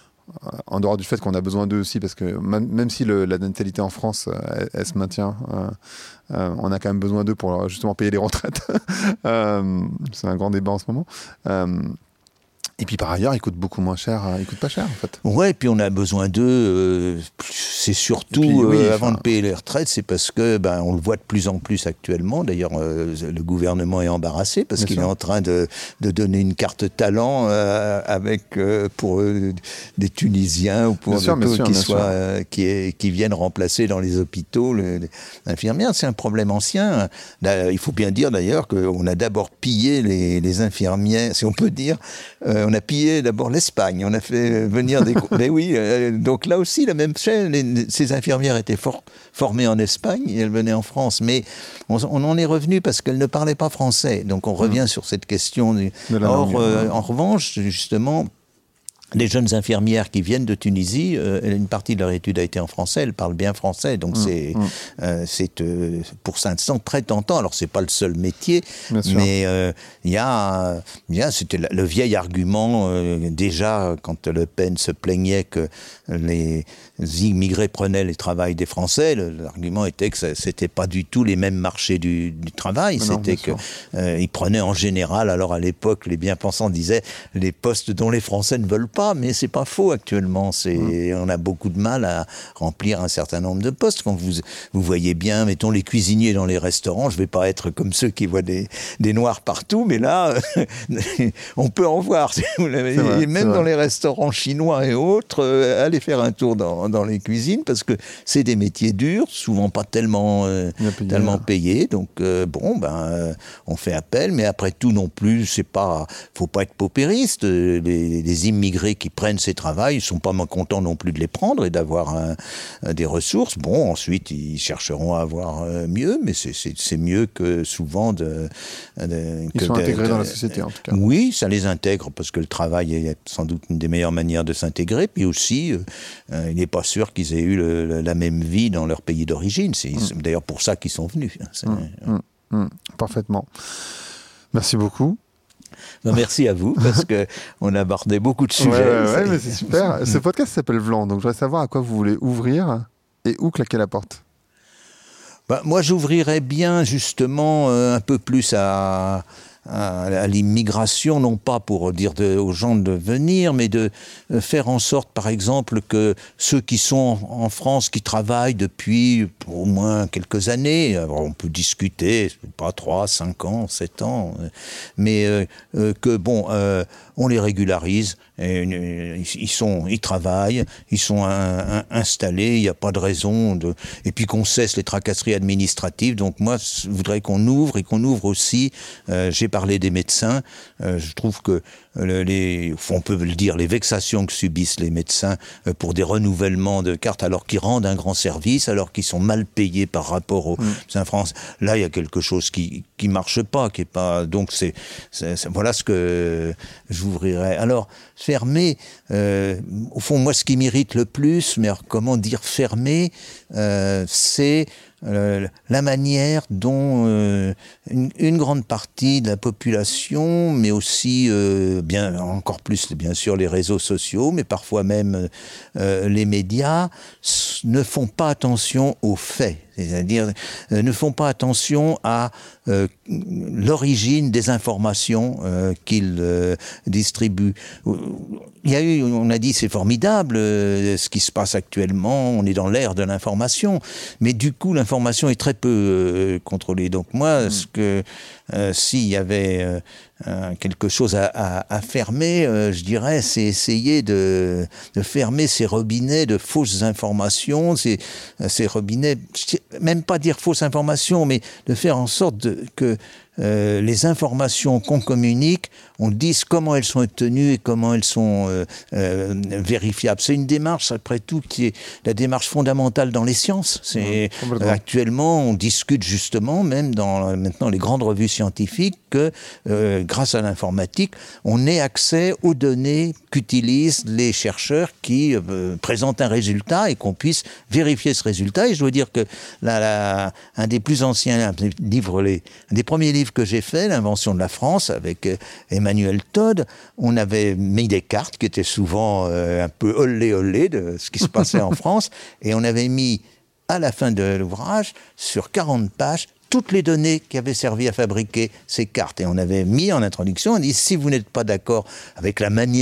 en dehors du fait qu'on a besoin d'eux aussi, parce que même, même si le, la natalité en France, elle, elle se maintient, euh, euh, on a quand même besoin d'eux pour justement payer les retraites. euh, c'est un grand débat en ce moment. Euh, Et puis par ailleurs, ils coûtent beaucoup moins cher, ils coûtent pas cher en fait. Ouais, et puis on a besoin d'eux, euh, c'est surtout, puis, oui, euh, enfin... avant de payer les retraites, c'est parce que, ben, on le voit de plus en plus actuellement. D'ailleurs, euh, le gouvernement est embarrassé parce Bien qu'il sûr. est en train de, de donner une carte talent euh, avec, euh, pour euh, des Tunisiens ou pour sûr, des, sûr, qui, soient, euh, qui, est, qui viennent remplacer dans les hôpitaux le, les infirmières. C'est un problème ancien. Là, il faut bien dire d'ailleurs qu'on a d'abord pillé les, les infirmières, si on peut dire. Euh, on a pillé d'abord l'Espagne. On a fait venir des... Mais oui, euh, donc là aussi, la même chaîne. Les, ces infirmières étaient for, formées en Espagne et elles venaient en France. Mais on, on en est revenu parce qu'elles ne parlaient pas français. Donc on revient mmh. sur cette question. Du... Or, euh, en revanche, justement... Les jeunes infirmières qui viennent de Tunisie, euh, une partie de leur étude a été en français, elles parlent bien français, donc mmh, c'est, mmh. euh, c'est euh, pour l'instant très tentant. Alors c'est pas le seul métier, mais il euh, y a, y a c'était le vieil argument euh, déjà quand Le Pen se plaignait que les immigrés prenaient les travails des Français. L'argument était que ça, c'était pas du tout les mêmes marchés du, du travail, non, c'était que euh, ils prenaient en général. Alors à l'époque, les bien-pensants disaient les postes dont les Français ne veulent pas. Mais c'est pas faux actuellement. C'est, mmh. on a beaucoup de mal à remplir un certain nombre de postes. Quand vous, vous voyez bien, mettons les cuisiniers dans les restaurants, je vais pas être comme ceux qui voient des, des noirs partout, mais là, on peut en voir. Si vous l'avez, vrai, et même dans les restaurants chinois et autres, euh, allez faire un tour dans, dans les cuisines parce que c'est des métiers durs, souvent pas tellement, euh, payé, tellement hein. payés. Donc euh, bon, ben, euh, on fait appel, mais après tout non plus, c'est pas, faut pas être paupériste. Les, les immigrés qui prennent ces travails, ils ne sont pas contents non plus de les prendre et d'avoir un, un, des ressources. Bon, ensuite, ils chercheront à avoir mieux, mais c'est, c'est, c'est mieux que souvent de... de ils que sont de, intégrés de, dans la société, en tout cas. Oui, ça les intègre, parce que le travail est sans doute une des meilleures manières de s'intégrer, puis aussi, euh, il n'est pas sûr qu'ils aient eu le, le, la même vie dans leur pays d'origine. C'est mmh. d'ailleurs pour ça qu'ils sont venus. C'est, mmh. Mmh. Mmh. Parfaitement. Merci beaucoup. Merci à vous, parce qu'on a abordé beaucoup de sujets. Ouais, ouais, ouais mais c'est super. Ce podcast s'appelle Vlan, donc je voudrais savoir à quoi vous voulez ouvrir et où claquer la porte. Bah, moi, j'ouvrirais bien, justement, euh, un peu plus à... à l'immigration, non pas pour dire de, aux gens de venir, mais de faire en sorte, par exemple, que ceux qui sont en France, qui travaillent depuis au moins quelques années, alors on peut discuter, pas trois, cinq ans, sept ans, mais euh, euh, que bon, euh, on les régularise, et, euh, ils sont, ils travaillent, ils sont un, un, installés, il n'y a pas de raison de, et puis qu'on cesse les tracasseries administratives. Donc moi, je voudrais qu'on ouvre et qu'on ouvre aussi. Euh, j'ai parler des médecins, euh, je trouve que euh, les, on peut le dire, les vexations que subissent les médecins euh, pour des renouvellements de cartes alors qu'ils rendent un grand service, alors qu'ils sont mal payés par rapport aux médecins mmh. France. Là, il y a quelque chose qui qui marche pas, qui est pas. Donc c'est, c'est, c'est voilà ce que j'ouvrirais. Alors fermer, euh, au fond, moi, ce qui m'irrite le plus, mais alors, comment dire fermer, euh, c'est Euh, la manière dont euh, une, une grande partie de la population, mais aussi euh, bien encore plus bien sûr les réseaux sociaux, mais parfois même euh, les médias, ne font pas attention aux faits. C'est-à-dire euh, ne font pas attention à euh, l'origine des informations euh, qu'ils euh, distribuent. Il y a eu, on a dit, c'est formidable euh, ce qui se passe actuellement, on est dans l'ère de l'information, mais du coup l'information est très peu euh, contrôlée. Donc moi, mmh. ce que euh, s'il y avait euh, euh, quelque chose à, à, à fermer, euh, je dirais, c'est essayer de, de fermer ces robinets de fausses informations, ces, ces robinets, même pas dire fausses informations, mais de faire en sorte de, que euh, les informations qu'on communique, on dise comment elles sont obtenues et comment elles sont euh, euh, vérifiables. C'est une démarche, après tout, qui est la démarche fondamentale dans les sciences. C'est, mmh, euh, actuellement, on discute justement, même dans maintenant les grandes revues scientifiques, que euh, grâce à l'informatique, on ait accès aux données qu'utilisent les chercheurs qui euh, présentent un résultat et qu'on puisse vérifier ce résultat. Et je dois dire que la, la, un des plus anciens livres, les, un des premiers livres que j'ai fait, L'invention de la France, avec euh, Emmanuel Todd, on avait mis des cartes qui étaient souvent euh, un peu olé olé de ce qui se passait en France, et on avait mis à la fin de l'ouvrage, sur quarante pages, toutes les données qui avaient servi à fabriquer ces cartes. Et on avait mis en introduction, on dit, si vous n'êtes pas d'accord avec la manière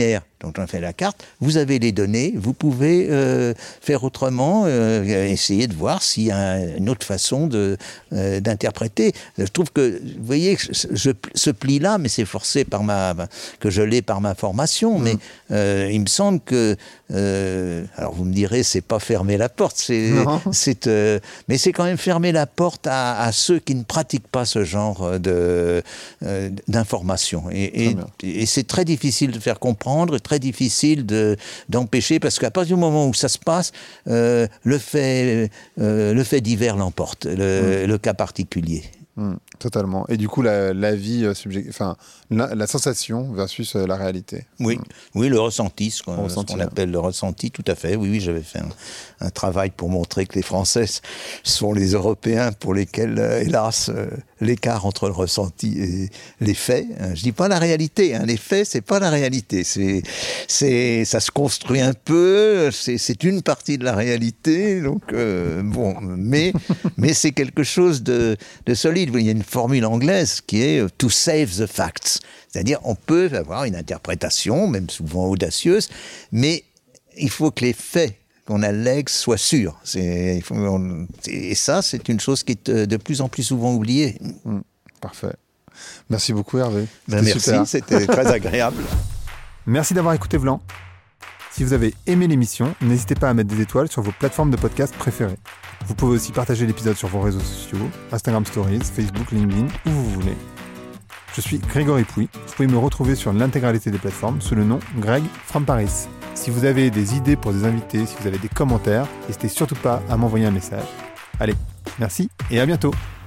dont on fait la carte, vous avez les données, vous pouvez euh, faire autrement, euh, essayer de voir s'il y a une autre façon de, euh, d'interpréter. Je trouve que, vous voyez, je, je, ce pli-là, mais c'est forcé par ma, que je l'ai par ma formation, mmh. mais euh, il me semble que, euh, alors vous me direz, c'est pas fermer la porte, c'est, c'est, euh, mais c'est quand même fermer la porte à, à ceux qui ne pratiquent pas ce genre de, euh, d'information. Et, et, et c'est très difficile de faire comprendre, très difficile de, d'empêcher, parce qu'à partir du moment où ça se passe, euh, le fait, euh, le fait divers l'emporte, le, mmh. le cas particulier. Mmh, totalement. Et du coup, la, la vie euh, subjective, enfin, la, la sensation versus euh, la réalité. Oui, mmh. oui, le ressenti, ce qu'on, ressenti, ce qu'on appelle le ressenti, tout à fait. Oui, oui, j'avais fait un, un travail pour montrer que les Français sont les Européens pour lesquels, euh, hélas, euh, l'écart entre le ressenti et les faits. Hein, je dis pas la réalité. Hein, les faits, c'est pas la réalité. C'est, c'est, ça se construit un peu. C'est, c'est une partie de la réalité. Donc, euh, bon, mais, mais c'est quelque chose de, de solide. Il y a une formule anglaise qui est « to save the facts ». C'est-à-dire, on peut avoir une interprétation, même souvent audacieuse, mais il faut que les faits qu'on allègue soient sûrs. C'est, il faut, on, et ça, c'est une chose qui est de plus en plus souvent oubliée. Mmh, parfait. Merci beaucoup, Hervé. Ben merci, super. C'était très agréable. Merci d'avoir écouté Vlan. Si vous avez aimé l'émission, n'hésitez pas à mettre des étoiles sur vos plateformes de podcast préférées. Vous pouvez aussi partager l'épisode sur vos réseaux sociaux, Instagram Stories, Facebook, LinkedIn, où vous voulez. Je suis Grégory Pouy. Vous pouvez me retrouver sur l'intégralité des plateformes sous le nom Greg from Paris. Si vous avez des idées pour des invités, si vous avez des commentaires, n'hésitez surtout pas à m'envoyer un message. Allez, merci et à bientôt.